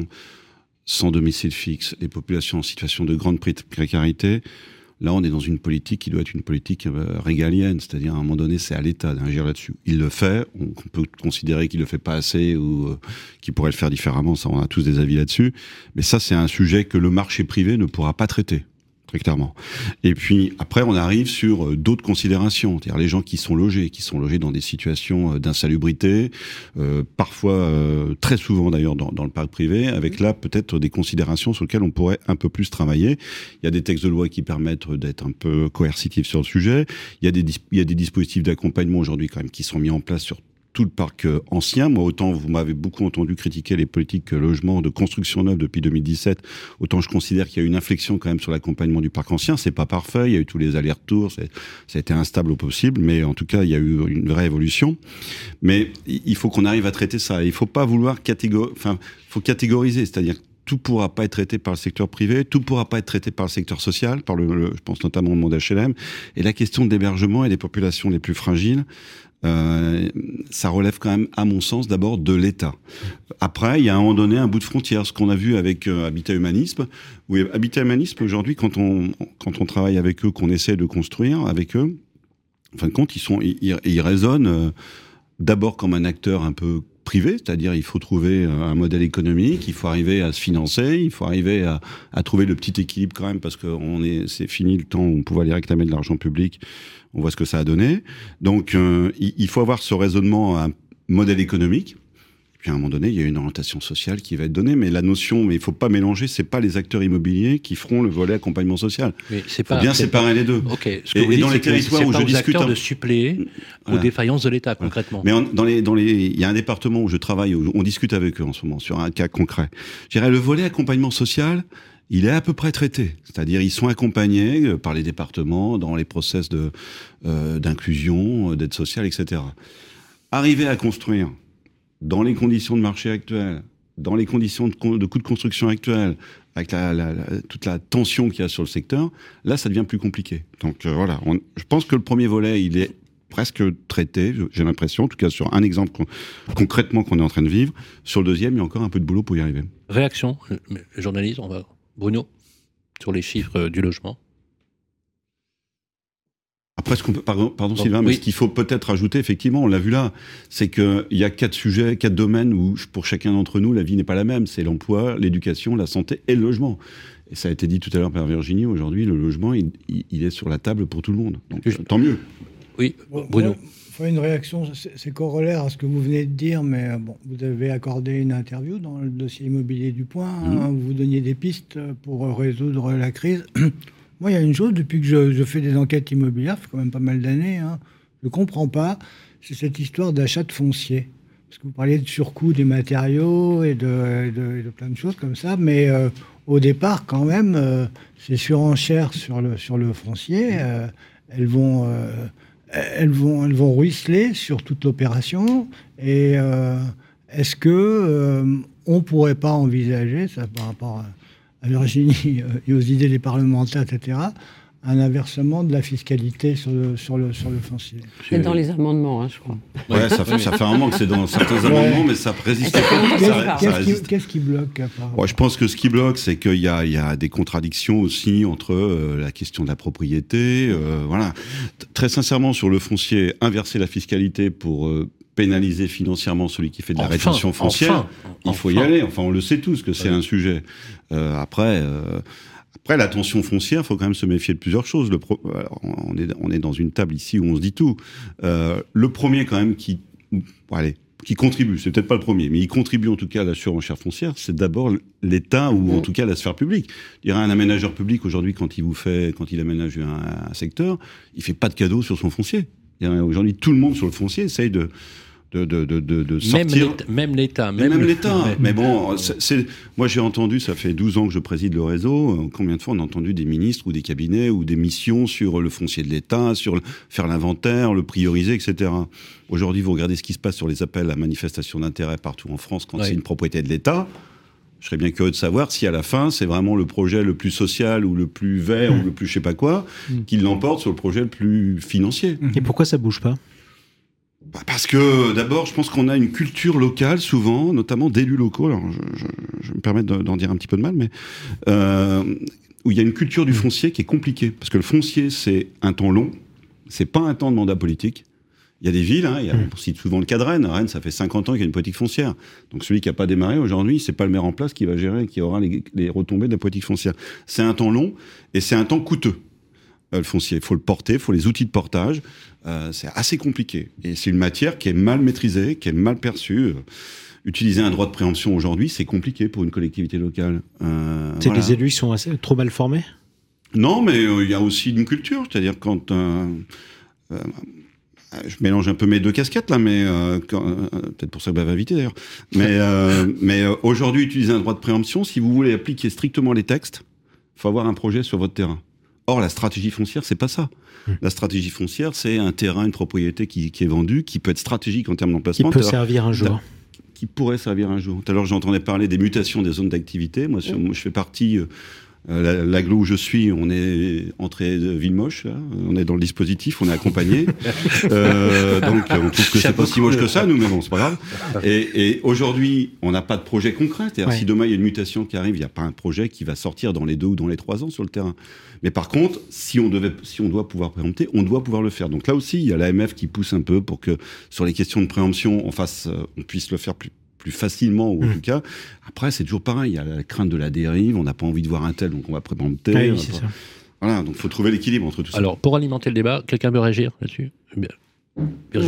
sans domicile fixe, les populations en situation de grande précarité. Là, on est dans une politique qui doit être une politique euh, régalienne, c'est-à-dire à un moment donné, c'est à l'État d'agir là-dessus. Il le fait, on, on peut considérer qu'il le fait pas assez ou euh, qu'il pourrait le faire différemment, ça on a tous des avis là-dessus, mais ça c'est un sujet que le marché privé ne pourra pas traiter, très clairement. Et puis après, on arrive sur euh, d'autres considérations, c'est-à-dire les gens qui sont logés, qui sont logés dans des situations euh, d'insalubrité, euh, parfois, euh, très souvent d'ailleurs dans, dans le parc privé, avec là peut-être des considérations sur lesquelles on pourrait un peu plus travailler. Il y a des textes de loi qui permettent d'être un peu coercitifs sur le sujet. Il y a des, il y a des dispositifs d'accompagnement aujourd'hui quand même qui sont mis en place sur tout le parc euh, ancien. Moi, autant vous m'avez beaucoup entendu critiquer les politiques euh, logement de construction neuve depuis deux mille dix-sept, autant je considère qu'il y a eu une inflexion quand même sur l'accompagnement du parc ancien. C'est pas parfait, il y a eu tous les allers-retours, ça a été instable au possible, mais en tout cas, il y a eu une vraie évolution. Mais il faut qu'on arrive à traiter ça. Il faut pas vouloir catégoriser, enfin, faut catégoriser, c'est-à-dire tout pourra pas être traité par le secteur privé, tout pourra pas être traité par le secteur social, par le, le je pense notamment au monde H L M. Et la question de l'hébergement et des populations les plus fragiles, Euh, ça relève quand même, à mon sens, d'abord de l'État. Après, il y a à un moment donné un bout de frontière, ce qu'on a vu avec euh, Habitat Humanisme. Où Habitat Humanisme, aujourd'hui, quand on, quand on travaille avec eux, qu'on essaie de construire avec eux, en fin de compte, ils, sont, ils, ils raisonnent euh, d'abord comme un acteur un peu privé, c'est-à-dire il faut trouver un modèle économique, il faut arriver à se financer, il faut arriver à, à trouver le petit équilibre quand même, parce que on est, c'est fini le temps où on pouvait aller réclamer de l'argent public. On voit ce que ça a donné. Donc, euh, il, il faut avoir ce raisonnement, un modèle économique. Puis à un moment donné, il y a une orientation sociale qui va être donnée, mais la notion, mais il faut pas mélanger, c'est pas les acteurs immobiliers qui feront le volet accompagnement social. Mais c'est faut pas, bien c'est séparer pas... les deux. Ok. Ce que et, vous et dites, dans les territoires où je discute, un... de suppléer voilà. aux défaillances de l'État concrètement. Mais en, dans les, dans les, il y a un département où je travaille, où on discute avec eux en ce moment sur un cas concret. Je dirais le volet accompagnement social. Il est à peu près traité, c'est-à-dire ils sont accompagnés par les départements dans les process de euh, d'inclusion, d'aide sociale, et cetera. Arriver à construire dans les conditions de marché actuelles, dans les conditions de, de coûts de construction actuels, avec la, la, la, toute la tension qu'il y a sur le secteur, là ça devient plus compliqué. Donc euh, voilà, on, je pense que le premier volet il est presque traité, j'ai l'impression, en tout cas sur un exemple con, concrètement qu'on est en train de vivre. Sur le deuxième, il y a encore un peu de boulot pour y arriver. Réaction, journaliste, on va... Bruno, sur les chiffres du logement. Après, ce qu'on peut, pardon, pardon bon, Sylvain, oui. mais ce qu'il faut peut-être ajouter, effectivement, on l'a vu là, c'est qu'il y a quatre sujets, quatre domaines où, pour chacun d'entre nous, la vie n'est pas la même. C'est l'emploi, l'éducation, la santé et le logement. Et ça a été dit tout à l'heure par Virginie, aujourd'hui, le logement, il, il est sur la table pour tout le monde. Donc, Je... tant mieux. Oui, Bruno. Faut une réaction, c'est corollaire à ce que vous venez de dire, mais bon, vous avez accordé une interview dans le dossier immobilier du Point, mmh. hein, où vous donniez des pistes pour résoudre la crise. Moi, il y a une chose, depuis que je, je fais des enquêtes immobilières, ça fait quand même pas mal d'années, hein, ne comprends pas, c'est cette histoire d'achat de foncier. Parce que vous parliez de surcoût des matériaux et de, de, de plein de choses comme ça, mais euh, au départ, quand même, euh, ces surenchères sur le, sur le foncier, euh, elles vont... Euh, Elles vont, elles vont ruisseler sur toute l'opération. Et euh, est-ce que euh, on pourrait pas envisager, ça par rapport à, à Virginie euh, et aux idées des parlementaires, et cetera, un inversement de la fiscalité sur le, sur le, sur le foncier? C'est dans les amendements, hein, je crois. Ouais, ça fait, ça fait un moment que c'est dans certains amendements, ouais. mais ça résiste pas. Qu'est-ce, qu'est-ce, qui, qu'est-ce qui bloque à part... ouais, je pense que ce qui bloque, c'est qu'il y a, il y a des contradictions aussi entre euh, la question de la propriété. Euh, voilà. Très sincèrement, sur le foncier, inverser la fiscalité pour... Euh, pénaliser financièrement celui qui fait de la enfin, rétention foncière, enfin, il faut enfin. y aller. Enfin, on le sait tous que c'est ouais. un sujet. Euh, après, euh, après la tension foncière, il faut quand même se méfier de plusieurs choses. Le pro... Alors, on est on est dans une table ici où on se dit tout. Euh, le premier quand même qui, bon, allez, qui contribue, c'est peut-être pas le premier, mais il contribue en tout cas à la surenchère foncière, c'est d'abord l'État ou en tout cas la sphère publique. Il y a un aménageur public aujourd'hui quand il vous fait, quand il aménage un, un secteur, il fait pas de cadeau sur son foncier. Aujourd'hui, tout le monde sur le foncier essaye de, de, de, de, de sortir. Même l'État. Même, même l'État. Le... Mais bon, c'est, c'est... moi j'ai entendu, ça fait douze ans que je préside le réseau, combien de fois on a entendu des ministres ou des cabinets ou des missions sur le foncier de l'État, sur le... faire l'inventaire, le prioriser, et cetera. Aujourd'hui, vous regardez ce qui se passe sur les appels à manifestation d'intérêt partout en France quand ouais. c'est une propriété de l'État. Je serais bien curieux de savoir si à la fin, c'est vraiment le projet le plus social ou le plus vert mmh. ou le plus je sais pas quoi mmh. qui l'emporte sur le projet le plus financier. Et pourquoi ça bouge pas ? Bah parce que d'abord, je pense qu'on a une culture locale souvent, notamment d'élus locaux. Alors, je, je, je vais me permettre d'en dire un petit peu de mal, mais euh, où il y a une culture du foncier qui est compliquée. Parce que le foncier, c'est un temps long, c'est pas un temps de mandat politique. Il y a des villes, hein, il y a, on cite souvent le cas de Rennes. Rennes, ça fait cinquante ans qu'il y a une politique foncière. Donc celui qui n'a pas démarré aujourd'hui, c'est pas le maire en place qui va gérer, qui aura les, les retombées de la politique foncière. C'est un temps long et c'est un temps coûteux. Euh, le foncier, il faut le porter, il faut les outils de portage. Euh, c'est assez compliqué. Et c'est une matière qui est mal maîtrisée, qui est mal perçue. Utiliser un droit de préemption aujourd'hui, c'est compliqué pour une collectivité locale. Euh, c'est voilà. Les élus sont assez, trop mal formés ? Non, mais il euh, y a aussi une culture. C'est-à-dire quand... Euh, euh, je mélange un peu mes deux casquettes là, mais euh, quand, euh, peut-être pour ça que vous m'avez invité d'ailleurs. Mais, euh, mais euh, aujourd'hui, utiliser un droit de préemption, si vous voulez appliquer strictement les textes, il faut avoir un projet sur votre terrain. Or, la stratégie foncière, c'est pas ça. Mmh. La stratégie foncière, c'est un terrain, une propriété qui, qui est vendue, qui peut être stratégique en termes d'emplacement. Qui peut servir un jour. Qui pourrait servir un jour. Tout à l'heure, j'entendais parler des mutations des zones d'activité. Moi, sur, mmh. moi je fais partie... Euh, Euh, L'agglo où je suis, on est entré de Villemoche, là. On est dans le dispositif, on est accompagné. euh, donc on trouve que c'est pas si moche que ça, nous, mais bon, c'est pas grave. Et, et aujourd'hui, on n'a pas de projet concret. C'est-à-dire, ouais. si demain il y a une mutation qui arrive, il n'y a pas un projet qui va sortir dans les deux ou dans les trois ans sur le terrain. Mais par contre, si on devait, si on doit pouvoir préempter, on doit pouvoir le faire. Donc là aussi, il y a l'A M F qui pousse un peu pour que sur les questions de préemption, on fasse, on puisse le faire plus. plus facilement, ou en mmh. tout cas. Après, c'est toujours pareil, il y a la crainte de la dérive, on n'a pas envie de voir un tel, donc on va préempter. Ah oui, c'est ça. Voilà, donc il faut trouver l'équilibre entre tout ça. Alors, pour alimenter le débat, quelqu'un veut réagir là-dessus ? Virginie ?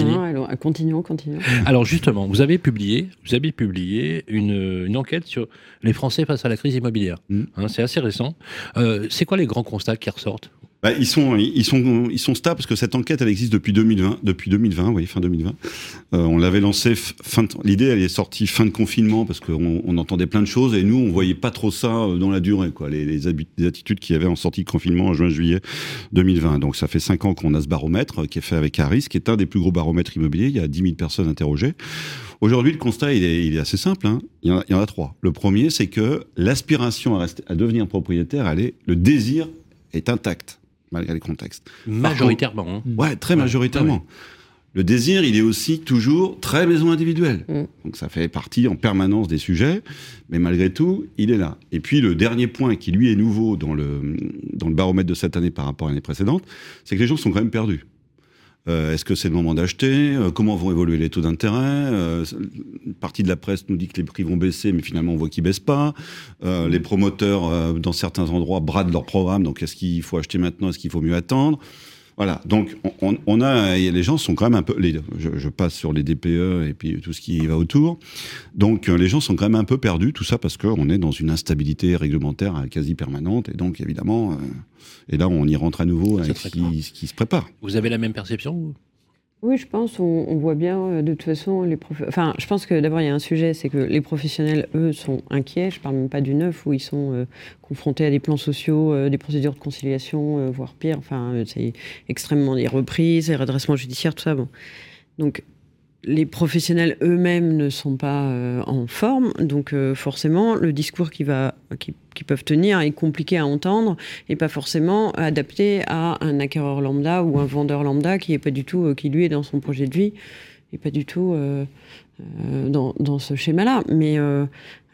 Non, alors, continuons, continuons. Alors justement, vous avez publié, vous avez publié une, une enquête sur les Français face à la crise immobilière. Mmh. Hein, c'est assez récent. Euh, c'est quoi les grands constats qui ressortent ? Bah, ils sont, ils sont, ils sont stables parce que cette enquête, elle existe depuis deux mille vingt, depuis deux mille vingt, oui, fin deux mille vingt. Euh, on l'avait lancée fin, de, l'idée, elle est sortie fin de confinement parce qu'on on entendait plein de choses et nous, on voyait pas trop ça dans la durée, quoi. Les, les, habit, les attitudes qu'il y avait en sortie de confinement en juin-juillet deux mille vingt. Donc, ça fait cinq ans qu'on a ce baromètre qui est fait avec Harris, qui est un des plus gros baromètres immobiliers. Il y a dix mille personnes interrogées. Aujourd'hui, le constat, il est, il est assez simple, hein. Il y en a, il y en a trois. Le premier, c'est que l'aspiration à, rester, à devenir propriétaire, elle est, le désir est intact. Malgré les contextes. Majoritairement. Contre, hein. Ouais, très majoritairement. Ouais. Le désir, il est aussi toujours très maison individuelle. Mm. Donc ça fait partie en permanence des sujets, mais malgré tout, il est là. Et puis le dernier point qui, lui, est nouveau dans le, dans le baromètre de cette année par rapport à l'année précédente, c'est que les gens sont quand même perdus. Euh, est-ce que c'est le moment d'acheter ? euh, Comment vont évoluer les taux d'intérêt ? euh, Une partie de la presse nous dit que les prix vont baisser, mais finalement on voit qu'ils baissent pas. Euh, les promoteurs, euh, dans certains endroits, bradent leur programme. Donc est-ce qu'il faut acheter maintenant ? Est-ce qu'il faut mieux attendre ? Voilà. Donc on, on a, les gens sont quand même un peu. Les, je, je passe sur les D P E et puis tout ce qui va autour. Donc les gens sont quand même un peu perdus. Tout ça parce qu'on est dans une instabilité réglementaire quasi permanente. Et donc évidemment. Euh, Et là, on y rentre à nouveau avec ce qui, ce qui se prépare. Vous avez la même perception ? Oui, je pense, on, on voit bien, de toute façon, les prof... enfin, je pense que d'abord, il y a un sujet, c'est que les professionnels, eux, sont inquiets. Je ne parle même pas du neuf, où ils sont euh, confrontés à des plans sociaux, euh, des procédures de conciliation, euh, voire pire. Enfin, euh, c'est extrêmement des reprises, des redressements judiciaires, tout ça. Bon. Donc, les professionnels eux-mêmes ne sont pas euh, en forme, donc euh, forcément, le discours qui va, qui, qui peuvent tenir est compliqué à entendre et pas forcément adapté à un acquéreur lambda ou un vendeur lambda qui est pas du tout, euh, qui lui est dans son projet de vie et pas du tout euh, euh, dans, dans ce schéma-là. Mais euh,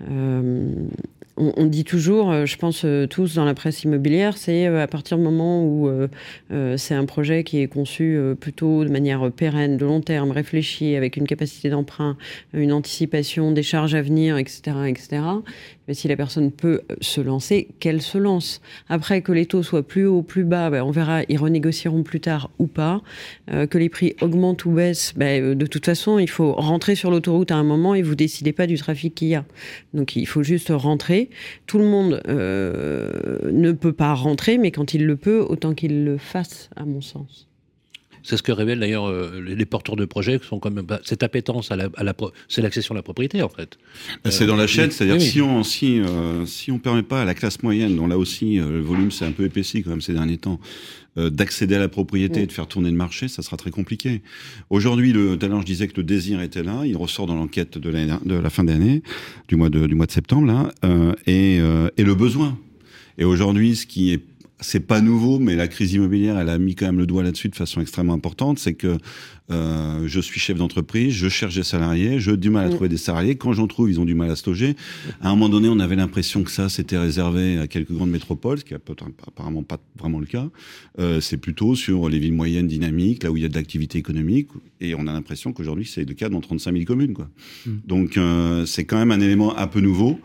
euh, on, on dit toujours, je pense euh, tous dans la presse immobilière, c'est euh, à partir du moment où euh, euh, c'est un projet qui est conçu euh, plutôt de manière pérenne, de long terme, réfléchi, avec une capacité d'emprunt, une anticipation des charges à venir, et cetera, et cetera. Mais si la personne peut se lancer, qu'elle se lance. Après, que les taux soient plus hauts, plus bas, ben, on verra, ils renégocieront plus tard ou pas. Euh, que les prix augmentent ou baissent, ben, de toute façon, il faut rentrer sur l'autoroute à un moment et vous décidez pas du trafic qu'il y a. Donc il faut juste rentrer. Tout le monde euh, ne peut pas rentrer, mais quand il le peut, autant qu'il le fasse, à mon sens. C'est ce que révèlent d'ailleurs euh, les porteurs de projets, qui sont quand même bah, cette appétence à la, à la c'est l'accession à la propriété en fait. C'est dans la chaîne, les, c'est-à-dire oui, si on si euh, si on permet pas à la classe moyenne, dont là aussi euh, le volume s'est un peu épaissi quand même ces derniers temps, euh, d'accéder à la propriété, oui. et de faire tourner le marché, ça sera très compliqué. Aujourd'hui, le tout à l'heure je disais que le désir était là, il ressort dans l'enquête de, de la fin d'année, du mois de du mois de septembre là, euh, et euh, et le besoin. Et aujourd'hui, ce qui est c'est pas nouveau, mais la crise immobilière, elle a mis quand même le doigt là-dessus de façon extrêmement importante. C'est que euh, je suis chef d'entreprise, je cherche des salariés, j'ai du mal à mmh. trouver des salariés. Quand j'en trouve, ils ont du mal à se loger. À un moment donné, on avait l'impression que ça, c'était réservé à quelques grandes métropoles, ce qui n'est apparemment pas vraiment le cas. Euh, c'est plutôt sur les villes moyennes dynamiques, là où il y a de l'activité économique. Et on a l'impression qu'aujourd'hui, c'est le cas dans trente-cinq mille communes, quoi. Mmh. Donc, euh, c'est quand même un élément un peu nouveau.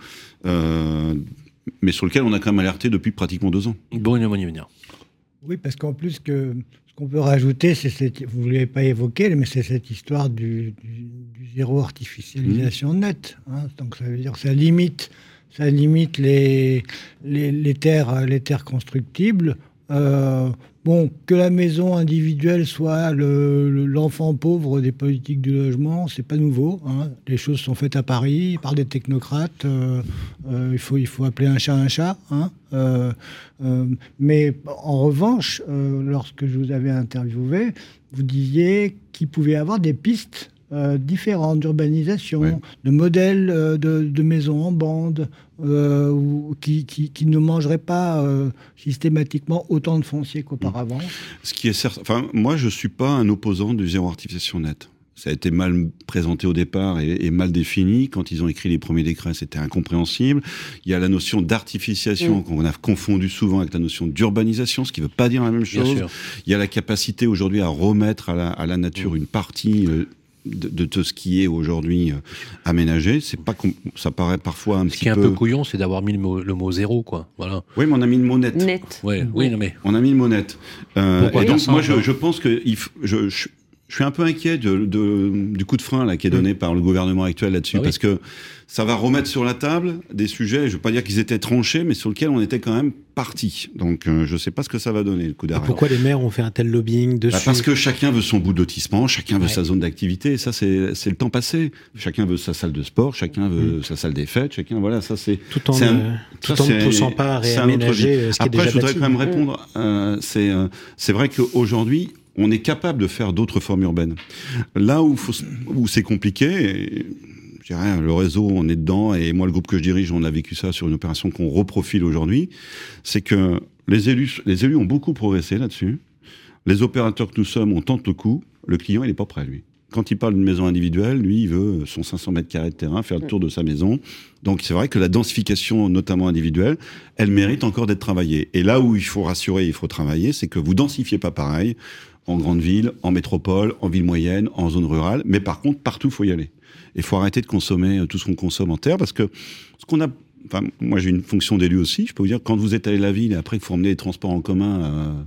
Euh, mais sur lequel on a quand même alerté depuis pratiquement deux ans. Bon, il va venir. Oui, parce qu'en plus, que, ce qu'on peut rajouter, c'est cette, vous ne l'avez pas évoqué, mais c'est cette histoire du, du, du zéro artificialisation mmh. nette. Hein. Donc ça veut dire que ça limite, ça limite les, les, les, terres, les terres constructibles. Euh, bon, que la maison individuelle soit le, le, l'enfant pauvre des politiques du logement, c'est pas nouveau. Hein. Les choses sont faites à Paris par des technocrates. Euh, euh, il faut, il faut appeler un chat un chat. Hein. Euh, euh, mais en revanche, euh, lorsque je vous avais interviewé, vous disiez qu'il pouvait y avoir des pistes Euh, différentes d'urbanisation, ouais. de modèles euh, de, de maisons en bande, euh, ou, qui, qui, qui ne mangeraient pas euh, systématiquement autant de foncier qu'auparavant. Ce qui est certain, enfin, moi je suis pas un opposant du zéro artificialisation nette. Ça a été mal présenté au départ et, et mal défini. Quand ils ont écrit les premiers décrets, c'était incompréhensible. Il y a la notion d'artificialisation mmh. qu'on a confondu souvent avec la notion d'urbanisation, ce qui ne veut pas dire la même chose. Il y a la capacité aujourd'hui à remettre à la, à la nature mmh. une partie euh, De, de, de ce qui est aujourd'hui euh, aménagé. C'est pas ça paraît parfois un ce petit peu... Ce qui est un peu couillon, c'est d'avoir mis le mot, le mot zéro, quoi. Voilà. Oui, mais on a mis le mot net. Net. Ouais, oui, oui, non mais... On a mis le mot net. Euh, Pourquoi et donc, moi, ça, je, je pense que il f... je, je, je suis un peu inquiet de, de, du coup de frein là, qui est donné oui. par le gouvernement actuel là-dessus, ah, parce oui. que ça va remettre sur la table des sujets, je ne veux pas dire qu'ils étaient tranchés, mais sur lesquels on était quand même partis. Donc euh, je ne sais pas ce que ça va donner, le coup d'arrêt. Pourquoi les maires ont fait un tel lobbying dessus ? Bah Parce que chacun veut son bout de lotissement, chacun veut ouais. sa zone d'activité, et ça c'est, c'est le temps passé. Chacun veut sa salle de sport, chacun veut mmh. sa salle des fêtes, chacun, voilà, ça c'est... Tout en, c'est un, euh, tout en ne poussant pas à réaménager ce qui est déjà Après, je voudrais bâti. quand même répondre, euh, c'est, euh, c'est vrai qu'aujourd'hui, on est capable de faire d'autres formes urbaines. Là où, faut, où c'est compliqué, et, je dirais, le réseau, on est dedans, et moi, le groupe que je dirige, on a vécu ça sur une opération qu'on reprofile aujourd'hui, c'est que les élus, les élus ont beaucoup progressé là-dessus. Les opérateurs que nous sommes, on tente le coup. Le client, il n'est pas prêt, lui. Quand il parle d'une maison individuelle, lui, il veut son cinq cents mètres carrés de terrain, faire le tour de sa maison. Donc, c'est vrai que la densification, notamment individuelle, elle mérite encore d'être travaillée. Et là où il faut rassurer, il faut travailler, c'est que vous densifiez pas pareil en grande ville, en métropole, en ville moyenne, en zone rurale. Mais par contre, partout, il faut y aller. Il faut arrêter de consommer tout ce qu'on consomme en terre, parce que ce qu'on a... Enfin, moi, j'ai une fonction d'élu aussi. Je peux vous dire, quand vous êtes allé à la ville et après qu'il faut emmener les transports en commun à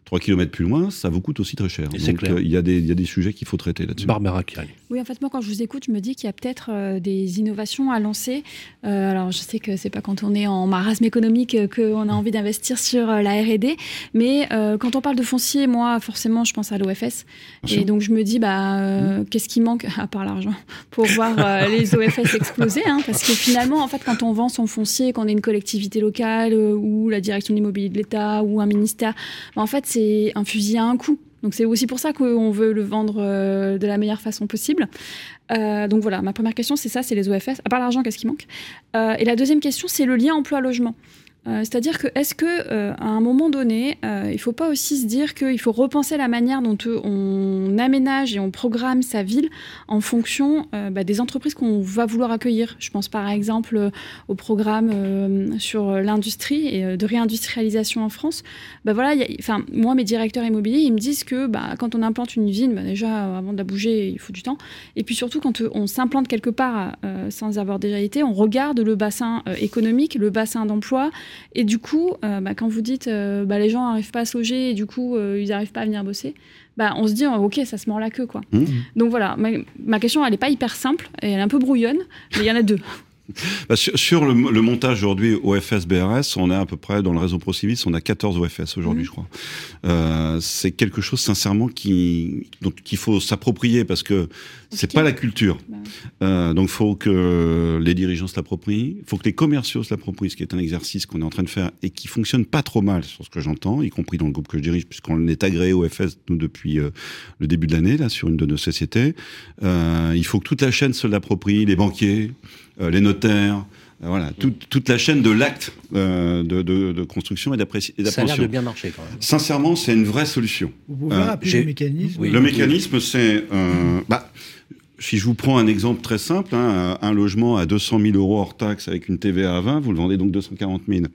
trois kilomètres plus loin, ça vous coûte aussi très cher. Et c'est Donc clair. il euh, y, y a des sujets qu'il faut traiter là-dessus. Barbara Kirli. Oui, en fait, moi, quand je vous écoute, je me dis qu'il y a peut-être euh, des innovations à lancer. Euh, alors, je sais que c'est pas quand on est en marasme économique euh, qu'on a envie d'investir sur euh, la R et D, mais euh, quand on parle de foncier, moi, forcément, je pense à l'O F S. Bien et sûr. Donc, je me dis, bah, euh, mmh. qu'est-ce qui manque, à part l'argent, pour voir euh, les O F S exploser, hein, parce que finalement, en fait, quand on vend son foncier, qu'on est une collectivité locale euh, ou la direction de l'immobilier de l'État ou un ministère, bah, en fait, c'est un fusil à un coup. Donc c'est aussi pour ça qu'on veut le vendre euh, de la meilleure façon possible. Euh, donc voilà, ma première question, c'est ça, c'est les O F S. À part l'argent, qu'est-ce qui manque ? euh, Et la deuxième question, c'est le lien emploi-logement. Euh, c'est-à-dire que est-ce que euh, à un moment donné, euh, il ne faut pas aussi se dire qu'il faut repenser la manière dont euh, on aménage et on programme sa ville en fonction euh, bah, des entreprises qu'on va vouloir accueillir. Je pense par exemple euh, au programme euh, sur l'industrie et euh, de réindustrialisation en France. Bah, voilà, y a, moi, mes directeurs immobiliers, ils me disent que bah, quand on implante une usine, bah, déjà, avant de la bouger, il faut du temps. Et puis surtout, quand euh, on s'implante quelque part euh, sans avoir déjà été, on regarde le bassin euh, économique, le bassin d'emploi. Et du coup, euh, bah, quand vous dites euh, bah, les gens n'arrivent pas à se loger et du coup, euh, ils n'arrivent pas à venir bosser, bah, on se dit, oh, ok, ça se mord la queue, quoi. Mmh. Donc voilà, ma, ma question, elle n'est pas hyper simple, et elle est un peu brouillonne, mais il y en a deux. Bah, sur sur le, le montage aujourd'hui O F S B R S, on est à peu près dans le réseau Procivis, on a quatorze O F S aujourd'hui, mmh. je crois. Euh, c'est quelque chose sincèrement qui donc qu'il faut s'approprier parce que c'est okay. pas la culture. Bah. Euh, donc faut que les dirigeants se l'approprient, faut que les commerciaux se l'approprient, ce qui est un exercice qu'on est en train de faire et qui fonctionne pas trop mal sur ce que j'entends, y compris dans le groupe que je dirige, puisqu'on est agréé O F S nous depuis euh, le début de l'année là sur une de nos sociétés. Euh, il faut que toute la chaîne se l'approprie, les banquiers, euh, les notaires. Voilà, tout, toute la chaîne de l'acte euh, de, de, de construction et d'appréciation. Ça a l'air de bien marcher quand même. Sincèrement, c'est une vraie solution. Vous pouvez euh, rappeler le mécanisme oui. Le mécanisme, c'est... Euh, bah, si je vous prends un exemple très simple, hein, un logement à deux cent mille euros hors taxe avec une T V A à vingt, vous le vendez donc deux cent quarante mille.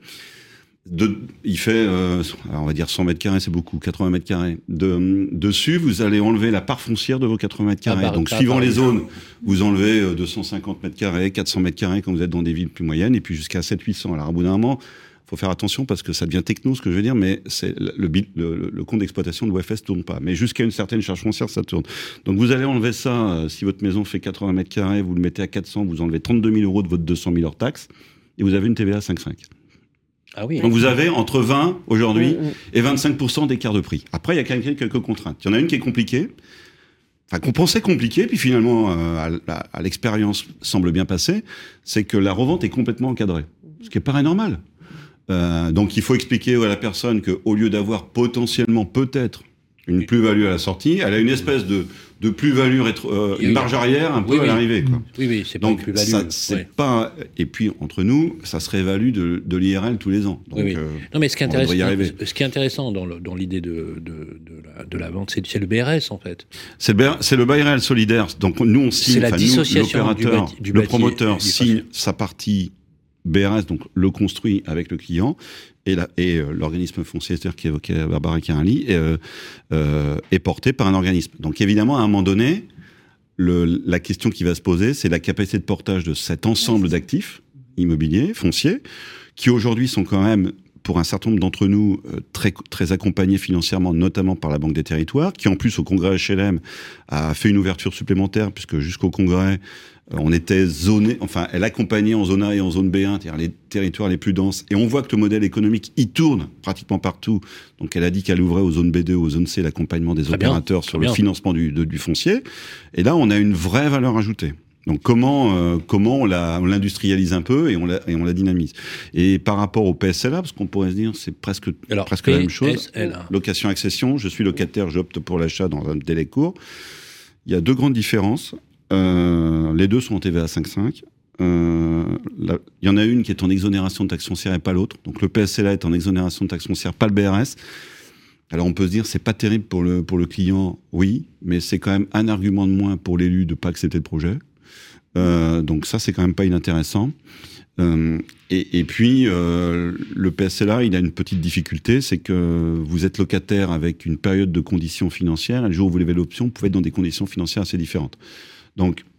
De, il fait, euh, alors on va dire cent mètres carrés, c'est beaucoup, quatre-vingts mètres carrés. De, dessus, vous allez enlever la part foncière de vos quatre-vingts mètres carrés. Ah bah, Donc, suivant les zones, vous enlevez euh, deux cent cinquante mètres carrés, quatre cents mètres carrés quand vous êtes dans des villes plus moyennes, et puis jusqu'à sept cents à huit cents. Alors, à bout d'un moment, faut faire attention parce que ça devient techno, ce que je veux dire, mais c'est le, le, le, le compte d'exploitation de l'O F S tourne pas. Mais jusqu'à une certaine charge foncière, ça tourne. Donc, vous allez enlever ça, euh, si votre maison fait quatre-vingts mètres carrés, vous le mettez à quatre cents, vous enlevez trente-deux mille euros de votre deux cent mille hors taxe, et vous avez une T V A à cinq virgule cinq. Ah oui. Donc vous avez entre vingt aujourd'hui mmh, mmh. et vingt-cinq pour cent d'écart de prix. Après, il y a quelques contraintes. Il y en a une qui est compliquée, enfin qu'on pensait compliquée, puis finalement, euh, à, à l'expérience semble bien passer, c'est que la revente est complètement encadrée, ce qui est pareil normal. Euh, donc il faut expliquer à la personne qu'au lieu d'avoir potentiellement peut-être une plus-value à la sortie, elle a une espèce de, de plus-value, rétro, euh, une marge arrière un peu oui, à oui. l'arrivée. Quoi. Oui, oui, c'est pas Donc, une plus-value. Ça, c'est ouais. pas... Et puis, entre nous, ça se réévalue de, de l'I R L tous les ans. Donc, oui, oui. Euh, non, mais ce qui est intéressant, ce qui est intéressant dans, le, dans l'idée de, de, de, la, de la vente, c'est, c'est le B R S, en fait. C'est le, c'est le bail réel solidaire. Donc, nous, on signe, c'est la dissociation nous, l'opérateur, du, bâti, du le bâti, promoteur du signe bâti. Sa partie B R S, donc le construit avec le client, et, la, et euh, l'organisme foncier qui évoquait Barbara Kirli euh, euh, est porté par un organisme. Donc évidemment, à un moment donné, le, la question qui va se poser, c'est la capacité de portage de cet ensemble d'actifs immobiliers, fonciers, qui aujourd'hui sont quand même, pour un certain nombre d'entre nous, euh, très, très accompagnés financièrement, notamment par la Banque des Territoires, qui en plus au congrès H L M a fait une ouverture supplémentaire, puisque jusqu'au congrès, on était zoné, enfin, elle accompagnait en zone A et en zone B un, c'est-à-dire les territoires les plus denses. Et on voit que le modèle économique, il tourne pratiquement partout. Donc, elle a dit qu'elle ouvrait aux zones B deux, aux zones C, l'accompagnement des très opérateurs bien, sur le bien. financement du, de, du foncier. Et là, on a une vraie valeur ajoutée. Donc, comment, euh, comment on, la, on l'industrialise un peu et on la, et on la dynamise. Et par rapport au P S L A, parce qu'on pourrait se dire, c'est presque, Alors, presque la même chose. Location-accession, je suis locataire, j'opte pour l'achat dans un délai court. Il y a deux grandes différences. Euh, les deux sont en T V A cinq virgule cinq. Euh, il y en a une qui est en exonération de taxe foncière et pas l'autre. Donc le P S L A est en exonération de taxe foncière, pas le B R S. Alors on peut se dire c'est pas terrible pour le pour le client, oui, mais c'est quand même un argument de moins pour l'élu de pas accepter le projet. Euh, donc ça c'est quand même pas inintéressant. Euh, et, et puis euh, le P S L A, il a une petite difficulté, c'est que vous êtes locataire avec une période de conditions financières. Et le jour où vous levez l'option, vous pouvez être dans des conditions financières assez différentes. Donc,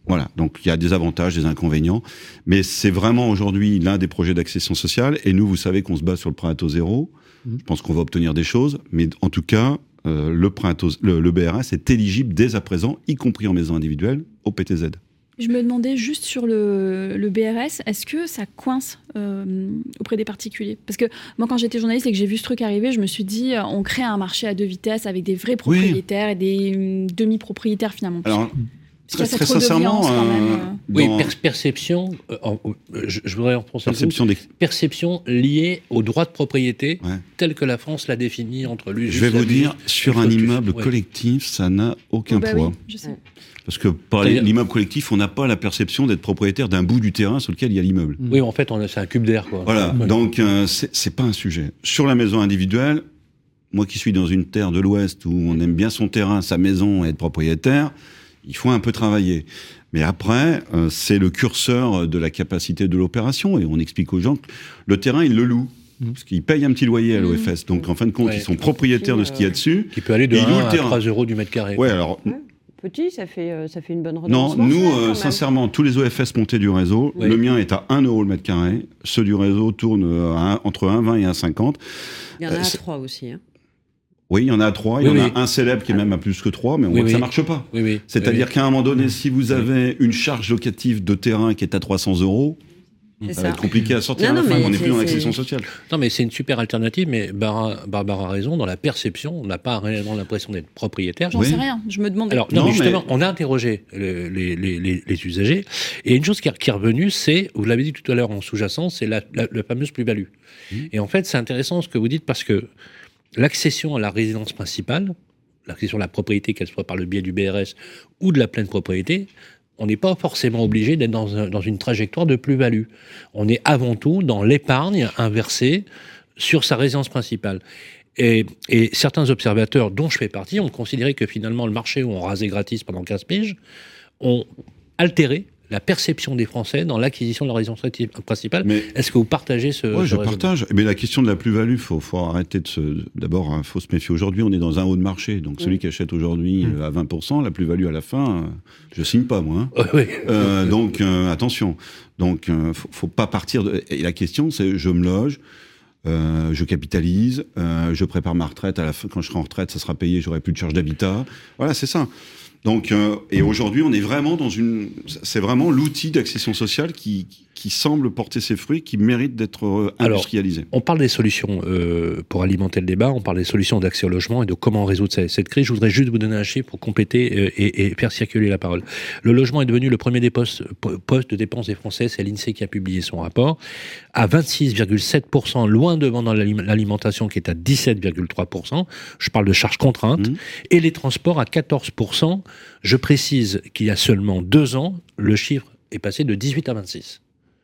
Voilà, donc il y a des avantages, des inconvénients, mais c'est vraiment aujourd'hui l'un des projets d'accession sociale, et nous, vous savez qu'on se base sur le prêt à taux zéro, mmh. je pense qu'on va obtenir des choses, mais en tout cas, euh, le, prêt à taux, le, le B R S est éligible dès à présent, y compris en maison individuelle, au P T Z. Je me demandais juste sur le, le B R S, est-ce que ça coince euh, auprès des particuliers? Parce que moi, quand j'étais journaliste et que j'ai vu ce truc arriver, je me suis dit, on crée un marché à deux vitesses avec des vrais propriétaires oui. et des euh, demi-propriétaires finalement. Alors, très, très sincèrement, quand même. Euh, oui, per perception, euh, je, je voudrais reprendre perception, des... perception liée au droit de propriété ouais. tel que la France l'a défini entre lui. Je vais vous dire, sur un immeuble ouais. collectif, ça n'a aucun oh bah poids. Oui, je sais. Parce que par l'immeuble collectif, on n'a pas la perception d'être propriétaire d'un bout du terrain sur lequel il y a l'immeuble. Oui, en fait, c'est un cube d'air, quoi. Voilà, ouais. donc euh, c'est pas un sujet. Sur la maison individuelle, moi qui suis dans une terre de l'Ouest où on aime bien son terrain, sa maison et être propriétaire, il faut un peu travailler. Mais après, euh, c'est le curseur de la capacité de l'opération, et on explique aux gens que le terrain, ils le louent. Parce qu'ils payent un petit loyer à l'O F S. Donc, en fin de compte, ouais. ils sont propriétaires de ce qu'il y a dessus. Qui peut aller de un à trois euros du mètre carré. Ouais, alors... Ouais. Petit, ça fait, euh, ça fait une bonne Non, redevance. nous, euh, sincèrement, tous les O F S montés du réseau, oui. le mien est à un euro le mètre carré. Ceux du réseau tournent à un, entre un virgule vingt et un virgule cinquante. Il y en a euh, à trois aussi. Hein. Oui, il y en a à trois. Il y oui, en a oui. un célèbre qui est même à plus que trois, mais on oui, voit oui. que ça marche pas. Oui, oui. C'est-à-dire oui. qu'à un moment donné, si vous avez une charge locative de terrain qui est à trois cents euros, ça, ça va être compliqué à sortir non, à la fin, on n'est plus dans l'accession sociale. Non, mais c'est une super alternative, mais Barbara, Barbara a raison, dans la perception, on n'a pas réellement l'impression d'être propriétaire. J'en oui. sais rien, je me demande. Alors, non, non mais justement, mais... on a interrogé le, les, les, les, les usagers, et une chose qui est, qui est revenue, c'est, vous l'avez dit tout à l'heure en sous-jacent, c'est la, la, la fameuse plus-value. Mmh. Et en fait, c'est intéressant ce que vous dites, parce que l'accession à la résidence principale, l'accession à la propriété, qu'elle soit par le biais du B R S ou de la pleine propriété, on n'est pas forcément obligé d'être dans, un, dans une trajectoire de plus-value. On est avant tout dans l'épargne inversée sur sa résidence principale. Et, et certains observateurs, dont je fais partie, ont considéré que finalement le marché où on rasait gratis pendant quinze piges ont altéré la perception des Français dans l'acquisition de la résidence principale. Mais est-ce que vous partagez ce... Oui, ce je raisonnement ? partage. Mais la question de la plus-value, il faut, faut arrêter de se... D'abord, il hein, faut se méfier. Aujourd'hui, on est dans un haut de marché. Donc, celui mmh. qui achète aujourd'hui mmh. à vingt pour cent, la plus-value à la fin, euh, je ne signe pas, moi. Hein. Oui. Euh, donc, euh, attention. Donc, il euh, ne faut, faut pas partir... De... Et la question, c'est, je me loge, euh, je capitalise, euh, je prépare ma retraite. À la fin, quand je serai en retraite, ça sera payé, j'aurai plus de charges d'habitat. Voilà, c'est ça. Donc, euh, et aujourd'hui, on est vraiment dans une... C'est vraiment l'outil d'accession sociale qui, qui semble porter ses fruits, qui mérite d'être euh, industrialisé. Alors, on parle des solutions euh, pour alimenter le débat, on parle des solutions d'accès au logement et de comment résoudre cette, cette crise. Je voudrais juste vous donner un chiffre pour compléter euh, et, et faire circuler la parole. Le logement est devenu le premier des postes, poste de dépenses des Français, c'est l'INSEE qui a publié son rapport, à vingt-six virgule sept pour cent, loin devant dans l'alimentation qui est à dix-sept virgule trois pour cent. Je parle de charges contraintes. Mmh. Et les transports à quatorze pour cent. Je précise qu'il y a seulement deux ans, le chiffre est passé de dix-huit à vingt-six.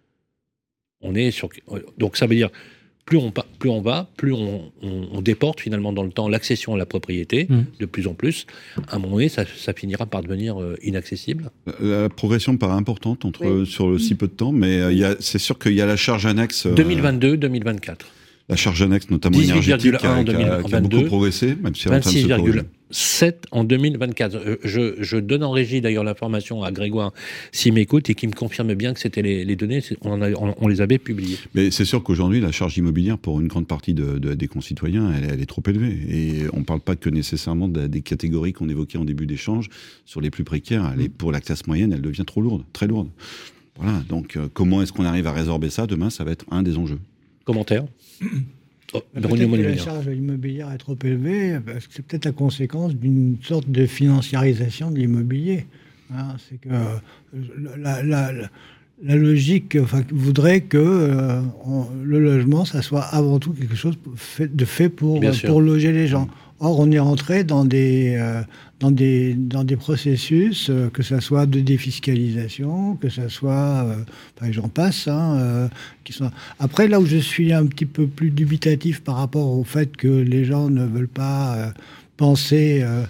On est sur... Donc ça veut dire, plus on, plus on va, plus on, on, on déporte finalement dans le temps l'accession à la propriété, mmh. de plus en plus. À un moment donné, ça, ça finira par devenir euh, inaccessible. La progression me paraît importante entre, oui. sur le si peu de temps, mais euh, y a, c'est sûr qu'il y a la charge annexe... Euh, deux mille vingt-deux deux mille vingt-quatre. La charge annexe, notamment énergétique, qui a, en deux mille vingt-deux, qui a beaucoup progressé, même si elle est en train de se corriger. sept en deux mille vingt-quatre. Je, je donne en régie d'ailleurs l'information à Grégoire s'il m'écoute et qui me confirme bien que c'était les, les données, on, en a, on, on les avait publiées. Mais c'est sûr qu'aujourd'hui, la charge immobilière pour une grande partie de, de, des concitoyens, elle, elle est trop élevée. Et on ne parle pas que nécessairement de, des catégories qu'on évoquait en début d'échange. Sur les plus précaires, elle est, pour la classe moyenne, elle devient trop lourde, très lourde. Voilà, donc euh, comment est-ce qu'on arrive à résorber ça ? Demain, ça va être un des enjeux. Commentaire. Oh, peut-être que la charge immobilière est trop élevée, parce que c'est peut-être la conséquence d'une sorte de financiarisation de l'immobilier. Hein, c'est que euh, la, la, la, la logique enfin, voudrait que euh, on, le logement, ça soit avant tout quelque chose fait, de fait pour, euh, pour loger les gens. Or, on est rentré dans des, euh, dans des, dans des processus, euh, que ça soit de défiscalisation, que ça soit... Euh, enfin, j'en passe. Hein, euh, qui sont... Après, là où je suis un petit peu plus dubitatif par rapport au fait que les gens ne veulent pas euh, penser euh,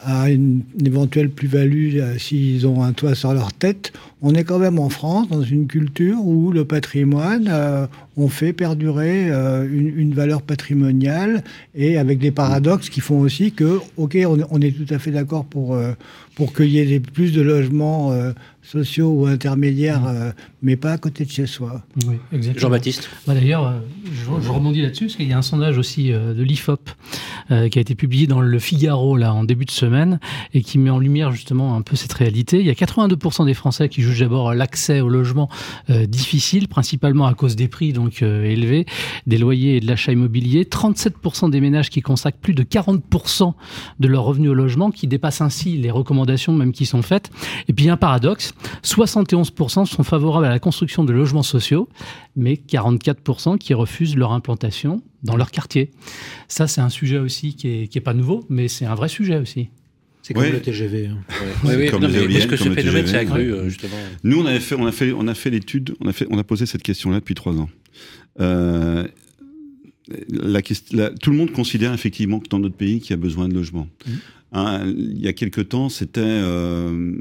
à une, une éventuelle plus-value euh, s'ils ont un toit sur leur tête. On est quand même en France dans une culture où le patrimoine, euh, on fait perdurer euh, une, une valeur patrimoniale et avec des paradoxes qui font aussi que, ok, on, on est tout à fait d'accord pour, euh, pour qu'il y ait des, plus de logements euh, sociaux ou intermédiaires, euh, mais pas à côté de chez soi. Oui, exactement. Jean-Baptiste. Bah, d'ailleurs, euh, je, je rebondis là-dessus, parce qu'il y a un sondage aussi euh, de l'I F O P euh, qui a été publié dans le Figaro là, en début de semaine et qui met en lumière justement un peu cette réalité. Il y a quatre-vingt-deux pour cent des Français qui jugent d'abord l'accès au logement euh, difficile, principalement à cause des prix donc euh, élevés, des loyers et de l'achat immobilier. trente-sept pour cent des ménages qui consacrent plus de quarante pour cent de leurs revenus au logement, qui dépassent ainsi les recommandations même qui sont faites. Et puis il y a un paradoxe, soixante et onze pour cent sont favorables à la construction de logements sociaux, mais quarante-quatre pour cent qui refusent leur implantation dans leur quartier. Ça, c'est un sujet aussi qui est, qui est pas nouveau, mais c'est un vrai sujet aussi. C'est comme ouais. le T G V. Hein. Ouais. Oui, oui, comme non, les mais éoliennes, est-ce que ce comme le phénomène T G V, s'est accru, ouais. euh, justement? Nous, on avait fait, on a fait, on a fait l'étude, on a fait, on a posé cette question-là depuis trois ans. Euh, la, la, tout le monde considère effectivement que dans notre pays, qu'il y a besoin de logements. Mmh. Hein, il y a quelque temps, c'était, euh,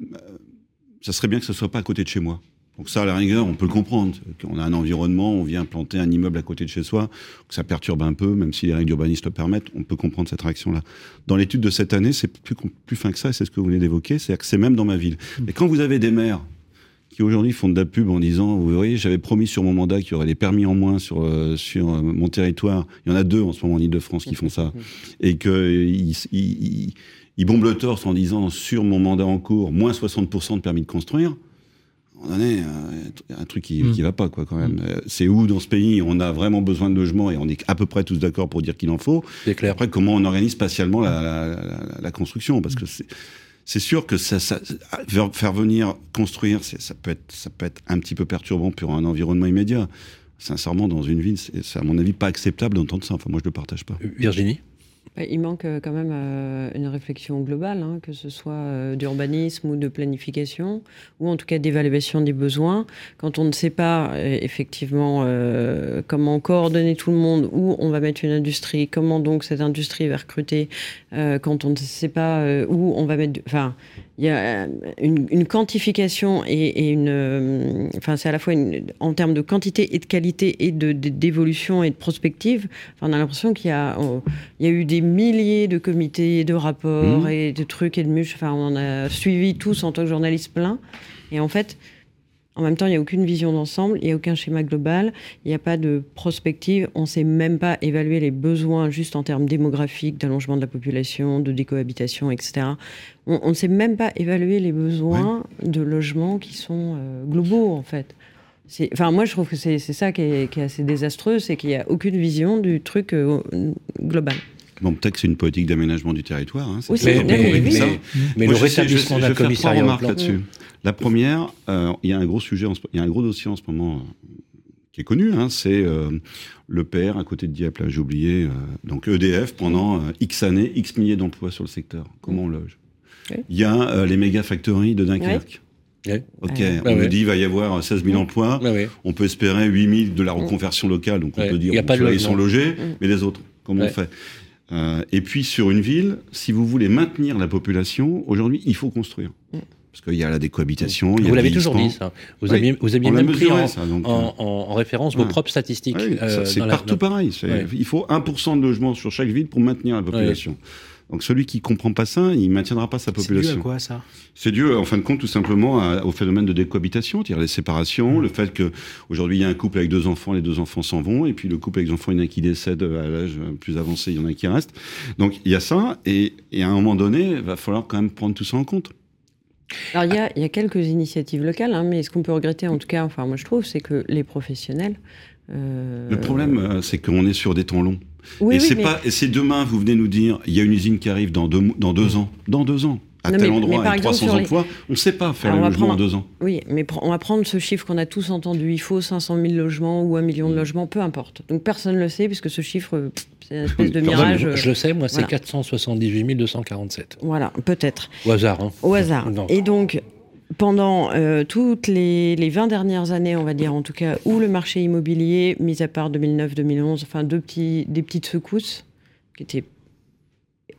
ça serait bien que ce soit pas à côté de chez moi. Donc ça, à la rigueur, on peut le comprendre. On a un environnement, on vient planter un immeuble à côté de chez soi, que ça perturbe un peu, même si les règles d'urbanisme le permettent, on peut comprendre cette réaction-là. Dans l'étude de cette année, c'est plus, plus fin que ça, et c'est ce que vous venez d'évoquer, c'est-à-dire que c'est même dans ma ville. Mmh. Et quand vous avez des maires qui aujourd'hui font de la pub en disant, vous voyez, j'avais promis sur mon mandat qu'il y aurait des permis en moins sur, euh, sur euh, mon territoire, il y en a deux en ce moment en Ile-de-France qui font ça, et qu'ils ils, ils, ils bombent le torse en disant, sur mon mandat en cours, moins soixante pour cent de permis de construire. On en est un, un truc qui, mmh. qui va pas, quoi, quand même. Mmh. C'est où, dans ce pays, on a vraiment besoin de logements et on est à peu près tous d'accord pour dire qu'il en faut. C'est clair. Après, comment on organise spatialement la, la, la, la construction? Parce que c'est, c'est sûr que ça, ça, faire venir construire, c'est, ça peut être, ça peut être un petit peu perturbant pour un environnement immédiat. Sincèrement, dans une ville, c'est, c'est à mon avis pas acceptable d'entendre ça. Enfin, moi, je le partage pas. Virginie? Il manque quand même euh, une réflexion globale, hein, que ce soit euh, d'urbanisme ou de planification, ou en tout cas d'évaluation des besoins. Quand on ne sait pas euh, effectivement euh, comment coordonner tout le monde, où on va mettre une industrie, comment donc cette industrie va recruter, euh, quand on ne sait pas euh, où on va mettre... Enfin, il y a une, une quantification et, et une... Euh, enfin, c'est à la fois une, en termes de quantité et de qualité et de, de, d'évolution et de prospective. Enfin, on a l'impression qu'il y a, oh, il y a eu des milliers de comités, de rapports mmh. et de trucs et de muches. Enfin, on en a suivi tous en tant que journalistes plein. Et en fait, en même temps, il n'y a aucune vision d'ensemble, il n'y a aucun schéma global, il n'y a pas de prospective. On ne sait même pas évaluer les besoins juste en termes démographiques, d'allongement de la population, de décohabitation, et cetera. On, on ne sait même pas évaluer les besoins ouais. de logements qui sont euh, globaux, en fait. C'est, enfin, moi, je trouve que c'est, c'est ça qui est, qui est assez désastreux, c'est qu'il n'y a aucune vision du truc euh, global. Bon, peut-être que c'est une politique d'aménagement du territoire. Hein, oui, mais, mais, mais, mais, ça. mais, mais le rétablissement d'un commissariat remarques là-dessus. La première, euh, il y a un gros sujet, en ce, il y a un gros dossier en ce moment euh, qui est connu, hein, c'est euh, le P R à côté de Dieppe, là, j'ai oublié. Euh, donc E D F pendant euh, X années, X milliers d'emplois sur le secteur. Comment on loge? okay. Il y a euh, les méga factories de Dunkerque. Ouais. Ok, ouais. on ouais. nous dit qu'il va y avoir seize mille ouais. emplois. Ouais. On peut espérer huit mille de la reconversion locale, donc on ouais. peut dire qu'ils sont logés, ouais. mais les autres, comment ouais. on fait? Euh, et puis sur une ville, si vous voulez maintenir la population, aujourd'hui, il faut construire. Mm. Parce qu'il y a la décohabitation. Il y a vous l'avez toujours dit, ça. Vous oui. aviez, vous aviez même pris en, ça, donc, en, en, en référence ouais. vos propres statistiques. Oui, euh, ça, c'est dans partout la... pareil. C'est, ouais. Il faut un pour cent de logements sur chaque ville pour maintenir la population. Ouais. Donc celui qui ne comprend pas ça, il ne maintiendra pas sa population. C'est dû à quoi, ça? C'est dû, en fin de compte, tout simplement à, au phénomène de décohabitation, c'est-à-dire les séparations, mmh. le fait qu'aujourd'hui, il y a un couple avec deux enfants, les deux enfants s'en vont, et puis le couple avec des enfants, il y en a qui décèdent à l'âge plus avancé, il y en a qui restent. Donc il y a ça, et, et à un moment donné, il va falloir quand même prendre tout ça en compte. Alors il y a, il y a quelques initiatives locales, hein, mais ce qu'on peut regretter, en tout cas, enfin moi je trouve, c'est que les professionnels... Euh... Le problème, c'est qu'on est sur des temps longs. Oui, et, oui, c'est mais... pas, et c'est demain, vous venez nous dire, il y a une usine qui arrive dans deux, dans deux ans. Dans deux ans. À non, tel mais, endroit, mais avec trois cents emplois, les... on ne sait pas faire le logement en deux ans. Oui, mais on va prendre ce chiffre qu'on a tous entendu. Il faut cinq cent mille logements ou un million de logements, peu importe. Donc personne ne le sait, puisque ce chiffre, c'est une espèce de mirage. Je le sais, moi, c'est voilà. quatre cent soixante-dix-huit mille deux cent quarante-sept. Voilà, peut-être. Au hasard. Hein. Au hasard. Non. Et donc... Pendant euh, toutes les, les vingt dernières années, on va dire en tout cas, où le marché immobilier, mis à part deux mille neuf deux mille onze, enfin deux petits, des petites secousses, qui étaient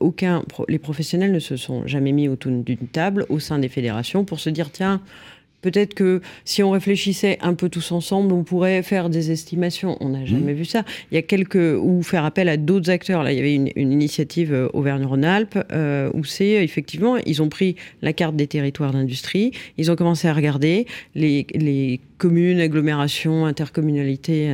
aucun, les professionnels ne se sont jamais mis autour d'une table au sein des fédérations pour se dire tiens, peut-être que si on réfléchissait un peu tous ensemble, on pourrait faire des estimations. On n'a jamais mmh. vu ça. Il y a quelques... Ou faire appel à d'autres acteurs. Là, il y avait une, une initiative euh, Auvergne-Rhône-Alpes euh, où c'est, effectivement, ils ont pris la carte des territoires d'industrie, ils ont commencé à regarder les, les communes, agglomérations, intercommunalités,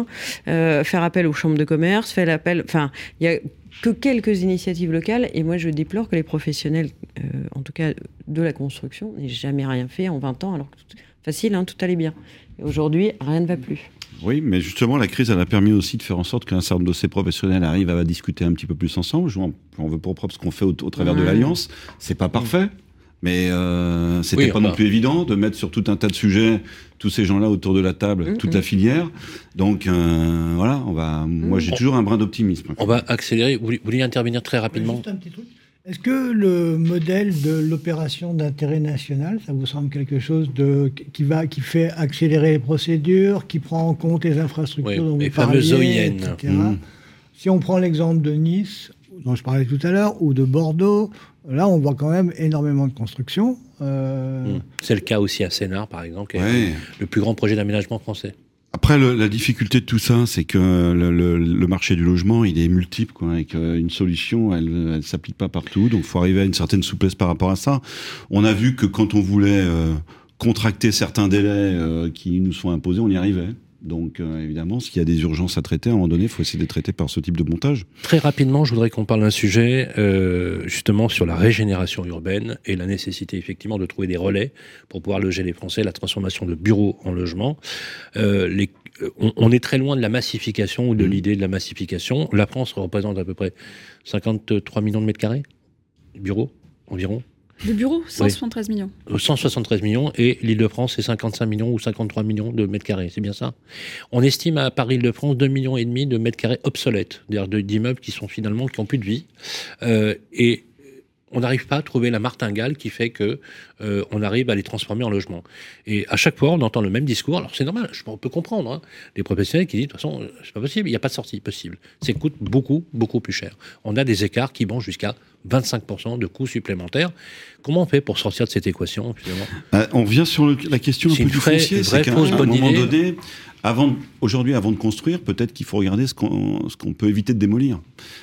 euh, faire appel aux chambres de commerce, faire appel... Enfin, il y a que quelques initiatives locales, et moi je déplore que les professionnels, euh, en tout cas de la construction, n'aient jamais rien fait en vingt ans, alors que tout, facile, hein, tout allait bien. Et aujourd'hui, rien ne va plus. Oui, mais justement, la crise, elle a permis aussi de faire en sorte qu'un certain nombre de ces professionnels arrivent à discuter un petit peu plus ensemble. Je on veut pour propre ce qu'on fait au, au travers mmh. de l'Alliance. C'est pas parfait, mais euh, c'était oui, pas enfin. non plus évident de mettre sur tout un tas de sujets tous ces gens-là autour de la table, mmh, toute mmh. la filière. Donc euh, voilà, on va. Mmh. Moi, j'ai toujours un brin d'optimisme. On va accélérer. Vous vouliez intervenir très rapidement? Juste un petit truc. Est-ce que le modèle de l'opération d'intérêt national, ça vous semble quelque chose de, qui, va, qui fait accélérer les procédures, qui prend en compte les infrastructures oui, dont les vous parliez, fameuses O I N. et cetera. Mmh. Si on prend l'exemple de Nice, dont je parlais tout à l'heure, ou de Bordeaux, là, on voit quand même énormément de construction. Euh... Mmh. C'est le cas aussi à Sénart, par exemple, qui est ouais. le plus grand projet d'aménagement français. Après, le, la difficulté de tout ça, c'est que le, le, le marché du logement, il est multiple, quoi, et qu'une solution, elle ne s'applique pas partout. Donc, il faut arriver à une certaine souplesse par rapport à ça. On a vu que quand on voulait euh, contracter certains délais euh, qui nous sont imposés, on y arrivait. Donc, euh, évidemment, s'il y a des urgences à traiter, à un moment donné, il faut essayer de les traiter par ce type de montage. Très rapidement, je voudrais qu'on parle d'un sujet, euh, justement, sur la régénération urbaine et la nécessité, effectivement, de trouver des relais pour pouvoir loger les Français, la transformation de bureaux en logements. Euh, les, on, on est très loin de la massification ou de mmh. l'idée de la massification. La France représente à peu près cinquante-trois millions de mètres carrés, bureaux, environ. De bureaux, cent soixante-treize oui. millions. cent soixante-treize millions, et l'Île-de-France, c'est cinquante-cinq millions ou cinquante-trois millions de mètres carrés, c'est bien ça? On estime à Paris-Île-de-France deux millions et demi de mètres carrés obsolètes, c'est-à-dire d'immeubles qui sont finalement, qui n'ont plus de vie. Euh, et on n'arrive pas à trouver la martingale qui fait que euh, on arrive à les transformer en logement. Et à chaque fois, on entend le même discours. Alors c'est normal, je, on peut comprendre. Hein, les professionnels qui disent, de toute façon, c'est pas possible, il n'y a pas de sortie possible. Ça coûte beaucoup, beaucoup plus cher. On a des écarts qui vont jusqu'à vingt-cinq pour cent de coûts supplémentaires. Comment on fait pour sortir de cette équation, finalement? euh, On revient sur le, la question un peu du vraie, foncier. C'est qu'à un moment idée. donné, avant, aujourd'hui, avant de construire, peut-être qu'il faut regarder ce qu'on, ce qu'on peut éviter de démolir.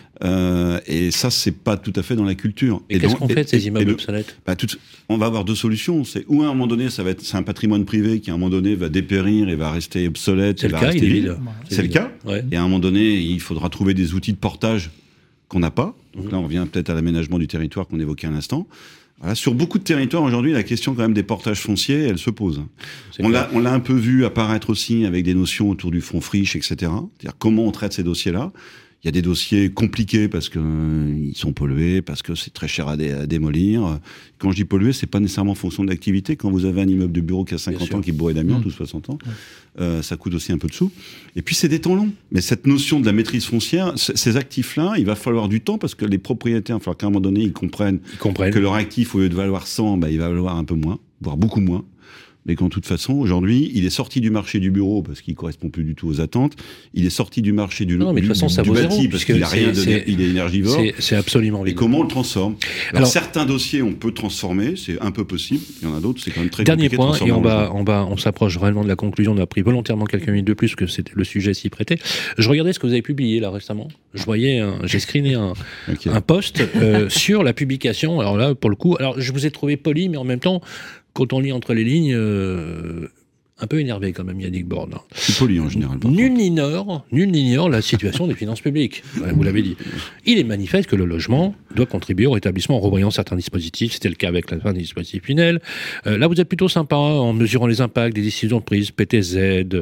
Euh, et ça, c'est pas tout à fait dans la culture. Et, et qu'est-ce qu'on fait de ces immeubles obsolètes? bah, tout, On va avoir deux solutions. C'est ou à un moment donné, ça va être, c'est un patrimoine privé qui à un moment donné va dépérir et va rester obsolète. C'est et le va cas, rester il est vide. vide. C'est, c'est le cas. Ouais. Et à un moment donné, il faudra trouver des outils de portage qu'on n'a pas. Donc mmh. là, on revient peut-être à l'aménagement du territoire qu'on évoquait à l'instant. Voilà, sur beaucoup de territoires aujourd'hui, la question quand même des portages fonciers, elle se pose. On l'a, on l'a un peu vu apparaître aussi avec des notions autour du fonds friche, et cetera. C'est-à-dire comment on traite ces dossiers-là. Il y a des dossiers compliqués parce que euh, ils sont pollués, parce que c'est très cher à, dé- à démolir. Quand je dis pollué, c'est pas nécessairement en fonction de l'activité. Quand vous avez un immeuble de bureau qui a cinquante ans, qui est bourré d'amiante, mmh. ou soixante ans, mmh. euh, ça coûte aussi un peu de sous. Et puis c'est des temps longs. Mais cette notion de la maîtrise foncière, c- ces actifs-là, il va falloir du temps parce que les propriétaires, il va falloir qu'à un moment donné, ils comprennent, ils comprennent. que leur actif, au lieu de valoir cent, bah, il va valoir un peu moins, voire beaucoup moins. Mais qu'en toute façon, aujourd'hui, il est sorti du marché du bureau parce qu'il correspond plus du tout aux attentes. Il est sorti du marché du, non, mais de toute façon, du, ça du vaut bâti zéro, parce qu'il a rien donné, il est énergivore. C'est, c'est absolument Et comment on le transforme? Alors, Alors, certains dossiers, on peut transformer, c'est un peu possible. Il y en a d'autres, c'est quand même très dernier compliqué. Dernier point, et on va, on va, on s'approche réellement de la conclusion. On a pris volontairement quelques minutes de plus que c'était le sujet s'y prêtait. Je regardais ce que vous avez publié là récemment. Je voyais, un, j'ai screené un, okay. un post euh, sur la publication. Alors là, pour le coup, alors je vous ai trouvé poli, mais en même temps, quand on lit entre les lignes, euh, un peu énervé quand même, Yannick Borde. C'est poli en général. Nul n'ignore, nul n'ignore la situation des finances publiques. Ouais, vous l'avez dit. Il est manifeste que le logement doit contribuer au rétablissement en revoyant certains dispositifs. C'était le cas avec la fin des dispositifs Pinel. Euh, là, vous êtes plutôt sympa hein, en mesurant les impacts des décisions prises, P T Z,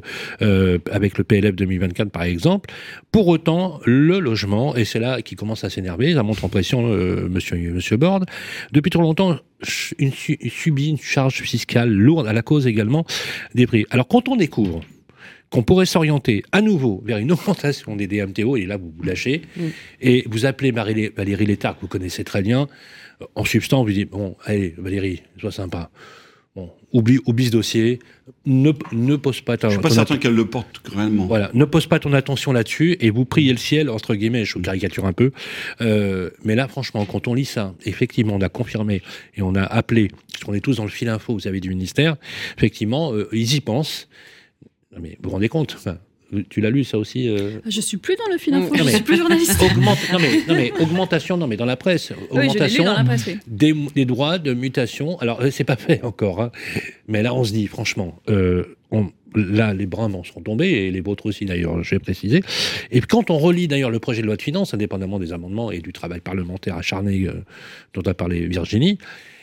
euh, avec le P L F deux mille vingt-quatre par exemple. Pour autant, le logement, et c'est là qu'il commence à s'énerver, ça montre en pression euh, monsieur, monsieur Borde, depuis trop longtemps, une, subit une charge fiscale lourde à la cause également des prix. Alors quand on découvre qu'on pourrait s'orienter à nouveau vers une augmentation des D M T O, et là vous vous lâchez, mmh. et vous appelez Valérie, Valérie Létard, que vous connaissez très bien, en substance vous dites, bon, allez Valérie, sois sympa, bon, oublie, oublie ce dossier, ne, ne pose pas ta... Je suis pas certain qu'elle le porte réellement. Voilà, ne pose pas ton attention là-dessus et vous priez le ciel, entre guillemets, je caricature un peu. Euh, mais là, franchement, quand on lit ça, effectivement, on a confirmé et on a appelé, parce qu'on est tous dans le fil info, vous savez, du ministère, effectivement, euh, ils y pensent. Non, mais vous vous rendez compte, enfin, tu l'as lu ça aussi euh... Je suis plus dans le fil info, non, je mais, suis plus journaliste. Augmente, non, mais, non mais augmentation, non mais dans la presse, augmentation oui, je l'ai lu dans la presse, oui. des, des droits de mutation. Alors c'est pas fait encore, hein, mais là on se dit franchement, euh, on, là les bras m'en sont tombés et les vôtres aussi d'ailleurs, je vais préciser. Et quand on relit d'ailleurs le projet de loi de finances, indépendamment des amendements et du travail parlementaire acharné euh, dont a parlé Virginie.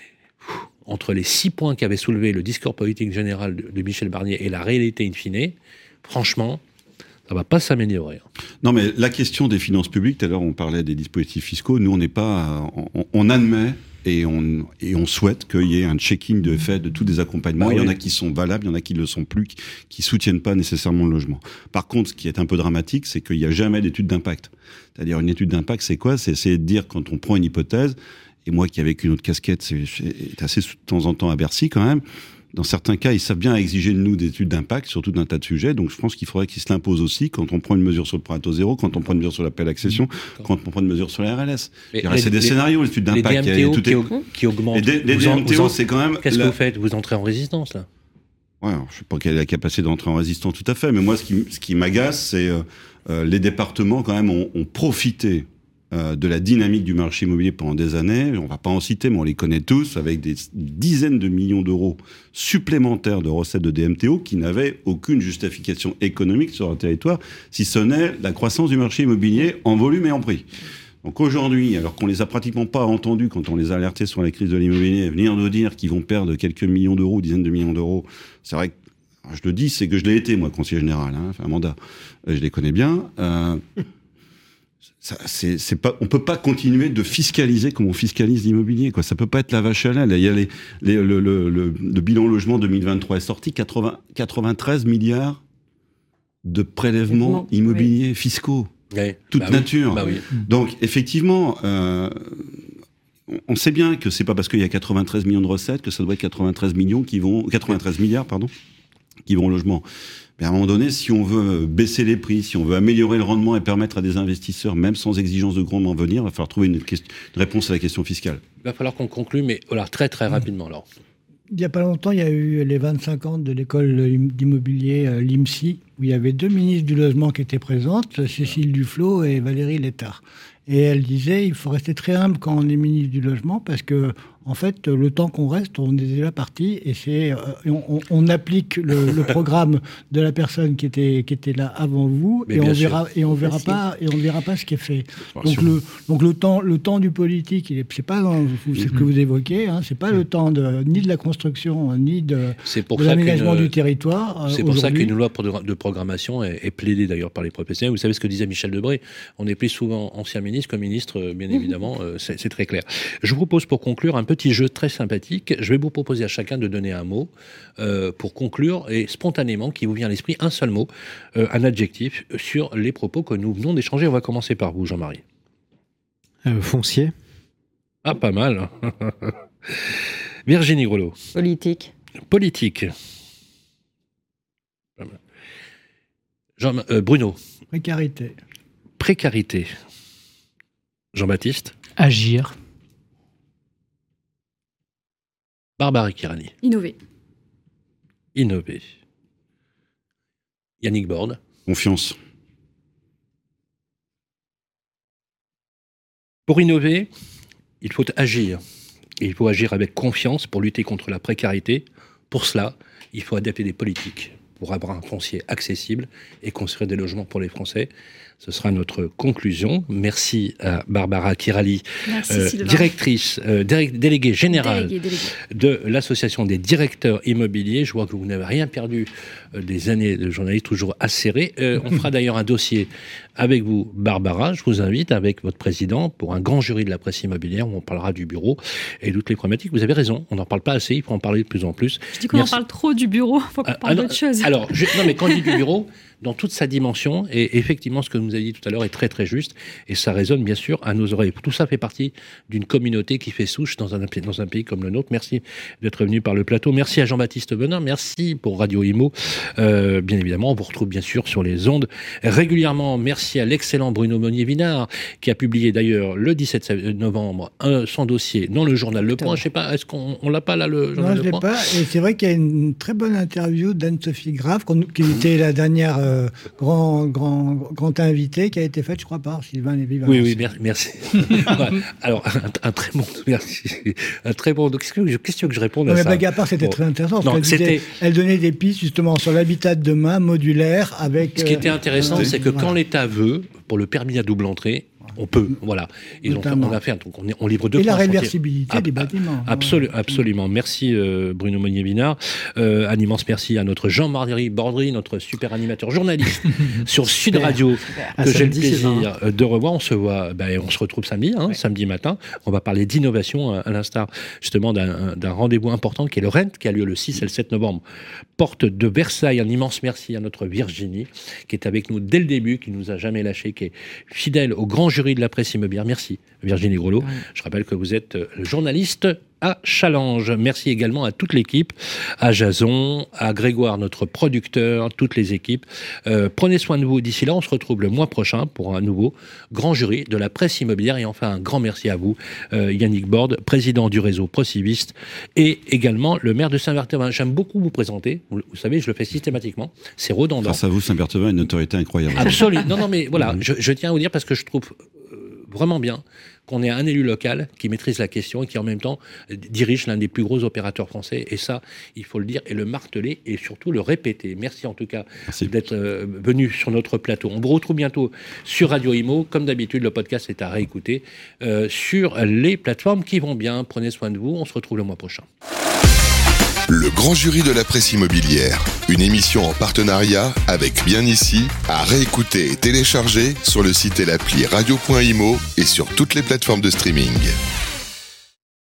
Entre les six points qu'avait soulevé le discours politique général de, de Michel Barnier et la réalité in fine, franchement, ça ne va pas s'améliorer. Non, mais la question des finances publiques, tout à l'heure on parlait des dispositifs fiscaux, nous on n'est pas... On, on admet et on, et on souhaite qu'il y ait un checking de fait de tous les accompagnements. Ah, il y oui. en a qui sont valables, il y en a qui ne le sont plus, qui ne soutiennent pas nécessairement le logement. Par contre, ce qui est un peu dramatique, c'est qu'il n'y a jamais d'étude d'impact. C'est-à-dire une étude d'impact, c'est quoi ? C'est essayer de dire, quand on prend une hypothèse, et moi qui avec une autre casquette, c'est, c'est assez de temps en temps à Bercy quand même, dans certains cas, ils savent bien exiger de nous des études d'impact sur tout un tas de sujets. Donc, je pense qu'il faudrait qu'ils se l'imposent aussi quand on prend une mesure sur le prêt à taux zéro, quand on prend une mesure sur l'appel accession, mmh, quand on prend une mesure sur la R L S. C'est des scénarios, l'étude d'impact. Les D M T O qui, est... qui augmentent. Les, les D M T O, c'est quand même... Qu'est-ce la... que vous faites ? Vous entrez en résistance, là ? Ouais, alors, je ne sais pas quelle est la capacité d'entrer en résistance tout à fait, mais moi, ce qui, ce qui m'agace, c'est euh, euh, les départements, quand même, ont, ont profité de la dynamique du marché immobilier pendant des années. On ne va pas en citer, mais on les connaît tous, avec des dizaines de millions d'euros supplémentaires de recettes de D M T O qui n'avaient aucune justification économique sur un territoire, si ce n'est la croissance du marché immobilier en volume et en prix. Donc aujourd'hui, alors qu'on les a pratiquement pas entendus quand on les a alertés sur la crise de l'immobilier, venir nous dire qu'ils vont perdre quelques millions d'euros, dizaines de millions d'euros, c'est vrai que je le dis, c'est que je l'ai été, moi, conseiller général, hein, enfin, mandat, je les connais bien. Euh, Ça, c'est, c'est pas, on peut pas continuer de fiscaliser comme on fiscalise l'immobilier, quoi. Ça peut pas être la vache à lait. Il y a les, les, le, le, le, le bilan logement deux mille vingt-trois est sorti, quatre-vingts, quatre-vingt-treize milliards de prélèvements immobiliers oui. fiscaux, oui. toute bah nature. Oui. Bah oui. Donc effectivement, euh, on sait bien que c'est pas parce qu'il y a quatre-vingt-treize millions de recettes que ça doit être quatre-vingt-treize millions qui vont, quatre-vingt-treize milliards, pardon, qui vont au logement. Mais à un moment donné, si on veut baisser les prix, si on veut améliorer le rendement et permettre à des investisseurs, même sans exigence de rendement, venir, il va falloir trouver une, question, une réponse à la question fiscale. Il va falloir qu'on conclue, mais voilà, très très rapidement alors. Il n'y a pas longtemps, il y a eu les vingt-cinq ans de l'école d'immobilier euh, l'I M S I, où il y avait deux ministres du logement qui étaient présentes, Cécile Duflot et Valérie Létard. Et elle disait, il faut rester très humble quand on est ministre du logement, parce que en fait, le temps qu'on reste, on est déjà parti, et c'est, euh, on, on applique le, le programme de la personne qui était qui était là avant vous, mais et on sûr. verra et on verra Merci. pas et on verra pas ce qui est fait. Donc le donc le temps le temps du politique, il est, c'est pas dans, c'est ce que vous évoquez, hein, c'est pas mm-hmm. le temps de ni de la construction ni de, de l'aménagement du territoire. C'est euh, pour ça qu'une loi de programmation est, est plaidée d'ailleurs par les professionnels. Vous savez ce que disait Michel Debré, on est plus souvent ancien ministre que ministre, bien évidemment, euh, c'est, c'est très clair. Je vous propose pour conclure un petit jeu très sympathique. Je vais vous proposer à chacun de donner un mot euh, pour conclure et spontanément qui vous vient à l'esprit un seul mot, euh, un adjectif sur les propos que nous venons d'échanger. On va commencer par vous, Jean-Marie. Euh, foncier. Ah, pas mal. Virginie Grelot. Politique. Politique. Jean, euh, Bruno. Précarité. Précarité. Jean-Baptiste. Agir. Barbara Kirani. Innover. Innover. Yannick Borde. Confiance. Pour innover, il faut agir. Et il faut agir avec confiance pour lutter contre la précarité. Pour cela, il faut adapter des politiques pour avoir un foncier accessible et construire des logements pour les Français. Ce sera notre conclusion. Merci à Barbara Kirali, euh, directrice, euh, dé- déléguée générale délégué, délégué. de l'Association des directeurs immobiliers. Je vois que vous n'avez rien perdu euh, des années de journalisme toujours acéré. Euh, on fera d'ailleurs un dossier avec vous, Barbara. Je vous invite avec votre président pour un grand jury de la presse immobilière où on parlera du bureau et toutes les problématiques. Vous avez raison, on n'en parle pas assez, il faut en parler de plus en plus. Je dis qu'on Merci. en parle trop du bureau, il faut qu'on ah, parle alors, d'autre chose. Alors, je, non mais quand on dit du bureau, dans toute sa dimension. Et effectivement, ce que vous nous avez dit tout à l'heure est très très juste. Et ça résonne bien sûr à nos oreilles. Tout ça fait partie d'une communauté qui fait souche dans un, dans un pays comme le nôtre. Merci d'être venu par le plateau. Merci à Jean-Baptiste Benin. Merci pour Radio Imo. Euh, bien évidemment, on vous retrouve bien sûr sur les ondes régulièrement. Merci à l'excellent Bruno Monnier-Vinard qui a publié d'ailleurs le dix-sept novembre un, son dossier dans le journal Le Point. Je sais pas, est-ce qu'on on l'a pas là le journal Non, je Le l'ai Point pas. Et c'est vrai qu'il y a une très bonne interview d'Anne-Sophie Grave, qui était la dernière euh, grand, grand, grand invitée, qui a été faite, je crois, par Sylvain Lévy. Oui, oui, merci. merci. Alors, un, un très bon, merci. Un très bon. Donc, question que je réponde non, à mais ça. Blague à part, c'était bon. Très intéressant. Non, elle, disait, elle donnait des pistes justement sur l'habitat de demain modulaire avec. Ce qui était intéressant, euh, c'est que voilà. Quand l'État veut, pour le permis à double entrée, on peut, voilà. Ils ont, on a fait, donc on, est, on livre deux. Et la réversibilité des bâtiments. Absolu, absolument. Merci euh, Bruno Monnier-Vinard. Euh, un immense merci à notre Jean-Marie Bordry, notre super animateur journaliste sur Sud Radio, que j'ai le plaisir de revoir. On se voit, ben, on se retrouve samedi, hein, ouais. samedi matin. On va parler d'innovation à, à l'instar justement d'un, d'un rendez-vous important qui est le R E N T, qui a lieu le six et le sept novembre. Porte de Versailles. Un immense merci à notre Virginie, qui est avec nous dès le début, qui nous a jamais lâché, qui est fidèle au grand jury de la presse immobilière. Merci Virginie Grelot. Ouais. Je rappelle que vous êtes journaliste à Challenge. Merci également à toute l'équipe, à Jason, à Grégoire, notre producteur, toutes les équipes. Euh, prenez soin de vous. D'ici là, on se retrouve le mois prochain pour un nouveau grand jury de la presse immobilière. Et enfin, un grand merci à vous, euh, Yannick Borde, président du réseau Prociviste et également le maire de Saint-Berthevin. J'aime beaucoup vous présenter. Vous, vous savez, je le fais systématiquement. C'est redondant. Grâce à vous, Saint-Berthevin a une notoriété incroyable. Absolument. Non, non, mais voilà, je, je tiens à vous dire parce que je trouve vraiment bien qu'on ait un élu local qui maîtrise la question et qui en même temps dirige l'un des plus gros opérateurs français. Et ça, il faut le dire et le marteler et surtout le répéter. Merci en tout cas Merci. d'être euh, venu sur notre plateau. On vous retrouve bientôt sur Radio Imo. Comme d'habitude, le podcast est à réécouter euh, sur les plateformes qui vont bien. Prenez soin de vous. On se retrouve le mois prochain. Le grand jury de la presse immobilière, une émission en partenariat avec Bien Ici, à réécouter et télécharger sur le site et l'appli radio point imo et sur toutes les plateformes de streaming.